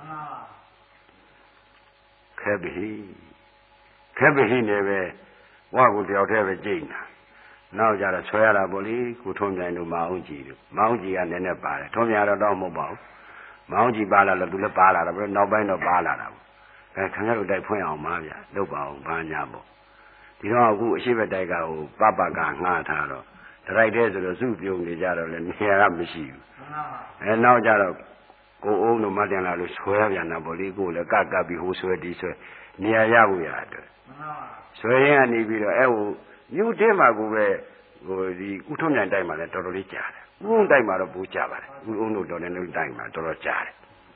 ခဲပြီခဲပြီနေပဲဝါကိုတယောက်တည်းပဲကြိတ်နာနောက်ကြတော့ဆွဲရတာပေါ့လေကိုထုံးမြိုင်တို့မအောင်ကြည့်တို့မအောင်ကြည့်ကလည်းနဲ့ပါတယ်ထုံးမြိုင်တော့တော့မဟုတ်ပါဘူးမအောင်ကြည့်ပါလာလို့သူလည်းပါလာတာပဲနောက်ပိုင်းတော့ပါလာတာပေါ့အဲခင်ဗျားတို့တိုက်ဖွင့်အောင်ပါဗျာလုပ်ပါအောင်ဘာညာပေါ့ဒီတော့အခုအရှိဘက်တိုက်ကဟိုပပကငှားထားတော့ဒရိုက်တဲ့ဆိုတော့စုပြုံနေကြတော့လည်းနေရာကမရှိဘူးအဲနောက်ကြတော့ကိုအုံးတို့မတင်လာလို့ဆွဲပြန်တာပေါ့လေကိုလည်းကကပ်ပြီးဟိုဆွဲဒီဆွဲနေရာရဖို့ရအတွက်ဆွဲရင်ကနေပြီးတော့အဲဟိုမြူတင်းမှာကိုပဲဟိုဒီဥထုံးမြိုင်တိုက်မှာလည်းတော်တော်လေးကြားတယ်ဥုံတိုက်မှာတော့ဘူးကြားပါတယ်ဥုံတို့တော်တယ်လို့တိုက်မှာတော်တော်ကြားတယ်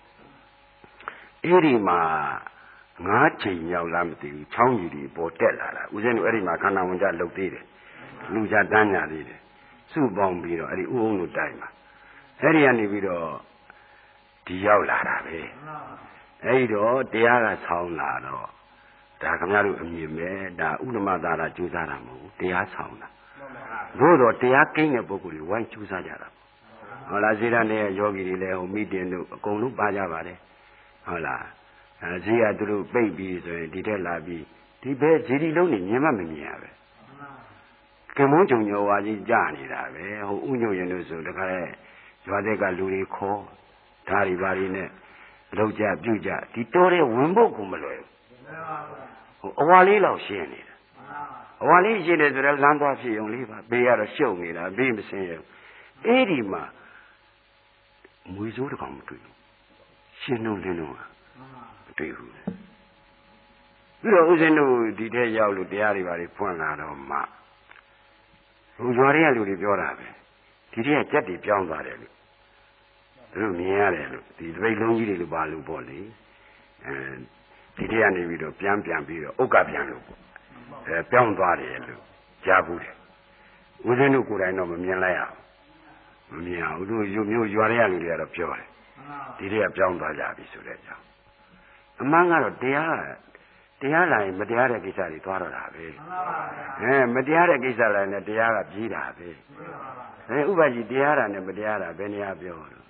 အဲ့ဒီမှာငါးချိန်မြောက်လားမသိဘူးချောင်းကြီးတွေပေါ်တက်လာတာဦးဇင်းတို့အဲ့ဒီမှာခန္ဓာဝင်ကြလှုပ်သေးတယ်လူကြတန်းညာသေးတယ်စုပေါင်းပြီးတော့အဲ့ဒီဥုံတို့တိုက်မှာအဲ့ဒီကနေပြီးတော့ဒီရောက်လာတာပဲအဲ့ဒီတော့တရားကဆောင်းလာတော့ဒါခင်ဗျားတို့အမြင်ပဲဒါဥဒ္ဓမသာရကြိုးစားတာမဟုတ်ဘူးတရားဆောင်တာဘို့တော့တရားကိန်းတဲ့ပုဂ္ဂိုလ်တွေဝိုင်းကြိုးစားကြတာဟုတ်လားဇေဒနဲ့ယောဂီတွေလည်းဟိုမိတင်တို့အကုန်လုံးပါကြပါတယ်ဟုတ်လားအဲဇေယသူတို့ပိတ်ပြီးဆိုရင်ဒီထက်လာပြီးဒီဘဲဇေဒီလုံးနေမြင်မှမမြင်ရပဲကမ္မုန်းကြုံညောဝါကြီးကြာနေတာပဲဟိုဥညုံရင်တို့ဆိုတခါလဲရွာတဲ့ကလူတွေခေါ်ဓာရီပါရီနဲ့လောက်ကြပြုတ်ကြဒီတော်တဲ့ဝင်ဖို့ကိုမလွယ်ဘူးဟိုအဝါလေးလောက်ရှင်းနေတာအဝါလေးရှင်းတယ်ဆိုတော့လမ်းသွားဖြစ်ုံလေးပါဘေးကတော့ရှုပ်နေတာဘေးမစင်းရဘူးအဲ့ဒီမှာမွေစိုးတကောင်မတွေ့ဘူးရှင်းလုံးလင်းလုံးကမတွေ့ဘူးပြီးတော့ဦးဇင်းတို့ဒီထဲရောက်လို့တရားတွေပါတွေဖွင့်လာတော့မှဟိုရွာတွေကလူတွေပြောတာပဲဒီထဲကကြက်တွေပြောင်းသွားတယ်လို့သူတို့မြင်ရတယ်လို့ဒီတပိတ်လုံးကြီးတွေလို့ပါလို့ပေါ့လေအဲဒီထဲကနေပြီးတော့ပြန်ပြန်ပြီးတော့ဥက္ကပြန်လို့ပေါ့အဲပြောင်းသွားတယ်လို့ကြားဘူးတယ်ဦးဇင်းတို့ကိုယ်တိုင်တော့မမြင်လိုက်ရဘူးမမြင်အောင်တို့ရုပ်မျိုးရွာတွေကလူတွေကတော့ပြောတယ်ဒီထဲကပြောင်းသွားကြပြီဆိုတဲ့အကြောင်းအမှန်ကတော့တရားတရားလာရင်မတရားတဲ့ကိစ္စတွေသွားတော့တာပဲအဲမတရားတဲ့ကိစ္စလာရင်တရားကပြေးတာပဲအဲဥပကြီးတရားတာနဲ့မတရားတာဘယ်နေရာပြောလို့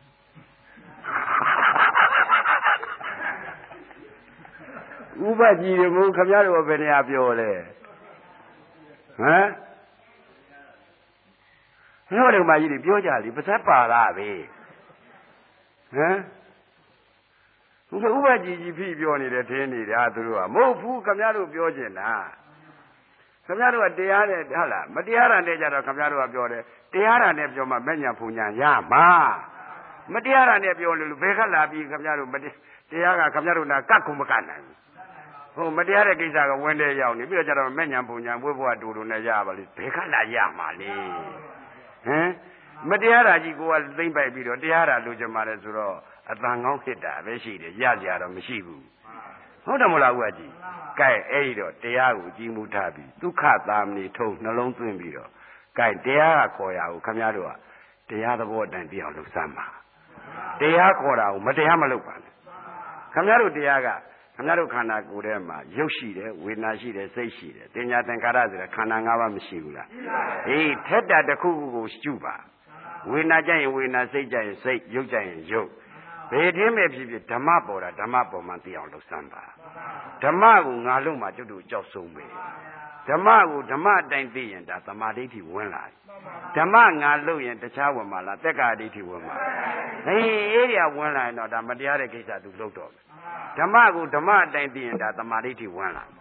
ဥပကြီးတွေမို့ခင်ဗျားတို့ဘယ်နေရာပြောလဲဟမ်ဟောတယ်မကြီးတွေပြောကြလိပါဇက်ပါတာပဲဟမ်ဥပဥပကြီးကြီးဖိပြောနေတယ်ထင်းနေတယ်သူတို့ကမဟုတ်ဘူးခင်ဗျားတို့ပြောကျင်တာခင်ဗျားတို့ကတရားနဲ့ဟုတ်လားမတရားတာနဲ့ကြတော့ခင်ဗျားတို့ကပြောတယ်တရားတာနဲ့ပြောမှမဲ့ညာဖူညာရမှာမတရားတာနဲ့ပြောလို့ဘယ်ခက်လာပြီးခင်ဗျားတို့မတရားကခင်ဗျားတို့နာကတ်ကုန်မကတ်နိုင်ဘူးဟိုမတရားတဲ့ကိစ္စကဝင်တဲ့ရောက်နေပြီးတော့ကြတော့မဲ့ညာဖူညာဘွဲ့ဘွားတူတူနဲ့ရပါလိမ့်ဘယ်ခက်လာရမှာလေဟမ်မတရားတာကြီးကိုကသိမ့်ပိုက်ပြီးတော့တရားတာလိုချင်ပါတယ်ဆိုတော့အတန်ကောင်းဖြစ်တာပဲရှိတယ်ရကြတော့မရှိဘူးဟုတ်တယ်မလားဦးကြီးကဲအဲ့ဒီတော့တရားကိုကြည်မှုထားပြီးဒုက္ခသာမဏေထုံနှလုံးသွင်းပြီးတော့ကဲတရားကခေါ်ရအောင်ခင်ဗျားတို့ကတရားသဘောအတိုင်းပြအောင်လုပ်စမ်းပါတရားခေါ်တာကိုမတရားမလုပ်ပါနဲ့ခင်ဗျားတို့တရားကခင်ဗျားတို့ခန္ဓာကိုယ်ထဲမှာရုပ်ရှိတယ်ဝေဒနာရှိတယ်စိတ်ရှိတယ်တင်ညာသင်္ခါရဆိုတဲ့ခန္ဓာ၅ပါးမရှိဘူးလားအေးထက်တာတစ်ခုခုကိုရှုပါဝေဒနာကြရင်ဝေဒနာစိတ်ကြရင်စိတ်ရုပ်ကြရင်ရုပ်ဘယ်တည်းမဲ့ဖြစ်ဖြစ်ဓမ္မပေါ်တာဓမ္မပေါ်မှသိအောင်လုပ်စမ်းပါဓမ္မကိုငါလုံးမှကျွတ်တို့ကြောက်ဆုံးပဲဓမ္မကိုဓမ္မအတိုင်းသိရင်ဒါသမာဓိဋ္ဌိဝင်လာဓမ္မငါလို့ရင်တခြားဝင်မှာလားတက္ကာဒိဋ္ဌိဝင်မှာအေးအဲ့ဒီကဝင်လာရင်တော့ဒါမတရားတဲ့ကိစ္စသူလုပ်တော့မယ်ဓမ္မကိုဓမ္မအတိုင်းသိရင်ဒါသမာဓိဋ္ဌိဝင်လာ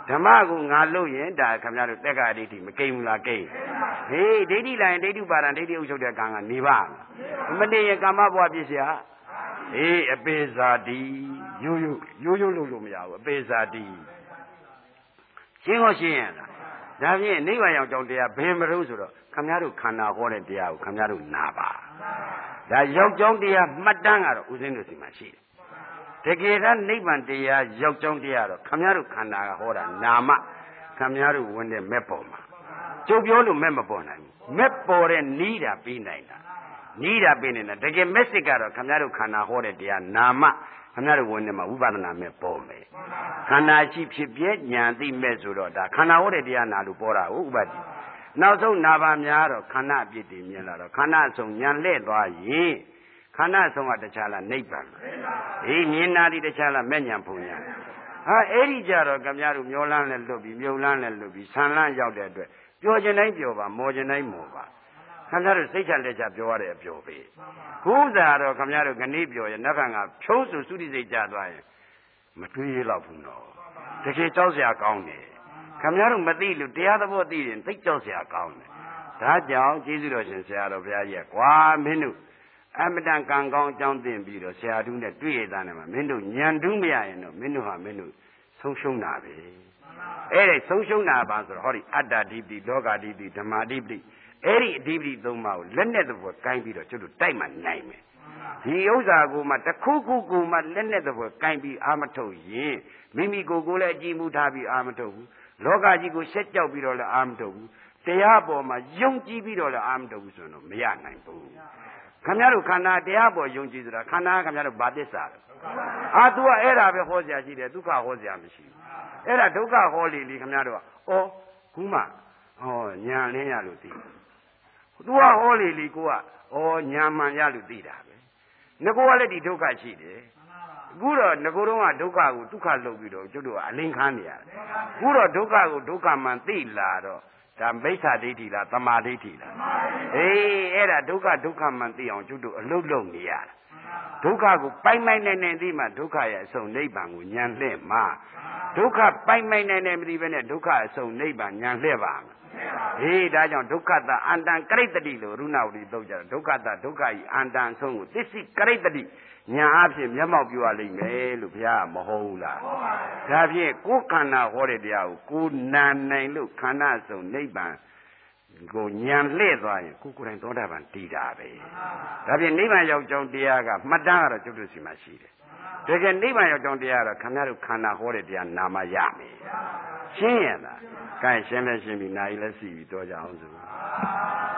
ဓမ္မကိုငါလို့ရင်ဒါခင်ဗျားတို့တက္ကဒိဋ္ဌိမကိမ့်ဘူးလားကိမ့်ဟေးဒိဋ္ဌိလာရင်ဒိဋ္ဌိပါဒံဒိဋ္ဌိဥစ္ချုပ်တဲ့ကံကနေပါမနေရင်ကာမဘဝပြည့်စရာအေးအပေဇာတိရိုးရိုးရိုးရိုးလို့လို့မရဘူးအပေဇာတိရှင်းလို့ရှင်းရလားဒါဖြင့်နိဗ္ဗာန်ရောက်ကြောင်းတရားဘယ်မလို့ဆိုတော့ခင်ဗျားတို့ခန္ဓာဟောတဲ့တရားကိုခင်ဗျားတို့နာပါဒါရောက်ကြောင်းတရားမှတ်တမ်းကတော့ဦးဇင်းတို့စီမှာရှိတယ်တကယ်တမ်းနိဗ္ဗာန်တရားရောက်ကြောင်းတရားတော့ခင်ဗျားတို့ခန္ဓာကဟောတာနာမခင်ဗျားတို့ဝင်တဲ့မဲ့ပေါ်မှာကျုပ်ပြောလို့မဲ့မပေါ်နိုင်ဘူးမဲ့ပေါ်တဲ့နီးတာပြီးနိုင်တာနီးတာပြီးနေတာတကယ်မက်စစ်ကတော့ခင်ဗျားတို့ခန္ဓာဟောတဲ့တရားနာမခင်ဗျားတို့ဝင်နေမှာဝိပဿနာမဲ့ပေါ်မယ်ခန္ဓာရှိဖြစ်ပြဉာဏ်သိမဲ့ဆိုတော့ဒါခန္ဓာဟောတဲ့တရားနာလို့ပေါ်တာဟုတ်ဥပတိနောက်ဆုံးနာပါများတော့ခန္ဓာအပြစ်တွေမြင်လာတော့ခန္ဓာဆုံးဉာဏ်လဲ့သွားရင်ခန္ဓာဆုံးကတခြားလားနိဗ္ဗာန်ဟေးမြင်နာတိတခြားလားမဲ့ဉာဏ်ဖုံဉာဏ်ဟာအဲ့ဒီကြတော့ခင်ဗျားတို့မျောလန်းလဲလွတ်ပြီးမြုပ်လန်းလဲလွတ်ပြီးဆန်လန်းရောက်တဲ့အတွက်ပျော်ခြင်းတိုင်းပျော်ပါမောခြင်းတိုင်းမောပါခင်ဗျားတို့စိတ်ချလက်ချပြောရတဲ့အပျော်ပဲခုစားတော့ခင်ဗျားတို့ခဏိပျော်ရင်နောက်ခါကဖြုံးစုစုတိစိတ်ကြသွားရင်မတွေးရတော့ဘူးနော်တကယ်ကြောက်စရာကောင်းတယ်ခင်ဗျားတို့မသိလို့တရားသဘောသိရင်သိကြောက်စရာကောင်းတယ်ဒါကြောင့်ကျေးဇူးတော်ရှင်ဆရာတော်ဘုရားကြီးကွာမင်းတို့အမတန်ကံကောင်းအကြောင်းသိပြီးတော့ဆရာတူးနဲ့တွေ့ရတဲ့နဲ့မှာမင်းတို့ညံတူးမရရင်တော့မင်းတို့ဟာမင်းတို့ဆုံးရှုံးတာပဲအဲ့ဒီဆုံးရှုံးတာပါဆိုတော့ဟောဒီအတ္တဓိပတိလောကဓိပတိဓမ္မဓိပတိအဲ့ဒီအဓိပတိသုံးပါးကိုလက်နဲ့သဘောကိုင်းပြီးတော့ကျွတ်တို့တိုက်မှနိုင်မယ်ဒီဥစ္စာကိုမှတစ်ခုခုကိုမှလက်နဲ့သဘောကိုင်းပြီးအာမထုတ်ရင်မိမိကိုယ်ကိုလည်းအကြည့်မှုထားပြီးအာမထုတ်ဘူးလောကကြီးကိုရှက်ကြောက်ပြီးတော့လည်းအာမထုတ်ဘူးတရားပေါ်မှာယုံကြည်ပြီးတော့လည်းအာမထုတ်ဘူးဆိုတော့မရနိုင်ဘူးခင်ဗျားတို့ခန္ဓာတရားပေါ်ယုံကြည်ဆိုတာခန္ဓာခင်ဗျားတို့ဘာသစ္စာလဲအာ तू ကအဲ့ဒါပဲဟောစရာရှိတယ်ဒုက္ခဟောစရာမရှိဘူးအဲ့ဒါဒုက္ခဟောလေလေခင်ဗျားတို့ကဩခုမှဟောညာလင်းရလို့သိသူကဟောလေလေကိုကဩညာမှန်ရလို့သိတာပဲငကိုကလည်းဒီဒုက္ခရှိတယ်အခုတော့ငကိုတော့ကဒုက္ခကိုဒုက္ခလုပ်ပြီးတော့ကျွတ်တို့ကအလင်းခမ်းနေရတယ်အခုတော့ဒုက္ခကိုဒုက္ခမှန်သိလာတော့ဒါမိစ္ဆာဒိဋ္ဌိလားသမာဓိဋ္ဌိလားအေးအဲ့ဒါဒုက္ခဒုက္ခမှန်သိအောင်ကျွတ်တို့အလုတ်လုံနေရတာဒုက္ခကိုပိုင်ပိုင်နိုင်နိုင်သိမှဒုက္ခရဲ့အဆုံးနိဗ္ဗာန်ကိုဉာဏ်လှည့်မှာဒုက္ခပိုင်ပိုင်နိုင်နိုင်မသိဘဲနဲ့ဒုက္ခအဆုံးနိဗ္ဗာန်ဉာဏ်လှည့်ပါမယ်ဟေးဒါကြောင့်ဒုက္ခတအန္တံကရိတ္တိလို့ရုဏဝတိသုံးကြတယ်ဒုက္ခတဒုက္ခဤအန္တံဆုံးကိုသစ္စိကရိတ္တိဉာဏ်အဖြစ်မျက်မှောက်ပြုရလိမ့်မယ်လို့ဘုရားကမဟုတ်ဘူးလားဒါဖြင့်ကိုယ်ခန္ဓာဟောတဲ့တရားကိုကိုယ်နာနိုင်လို့ခန္ဓာဆုံးနိဗ္ဗာန်ကိုဉာဏ်လှည့်သွားရင်ကိုယ်ကိုယ်တိုင်သောတာပန်တည်တာပဲဒါဖြင့်နိဗ္ဗာန်ရောက်ကြောင်းတရားကမှတ်တမ်းကတော့ကျုပ်တို့စီမှာရှိတယ်တကယ်နိဗ္ဗာန်ရောက်ကြောင်းတရားကတော့ခင်ဗျားတို့ခန္ဓာဟောတဲ့တရားနာမရမယ်ရှင်းရလားကဲရှင်းလဲရှင်းပြီနာရီလဲစီပြီတော့ကြအောင်စို့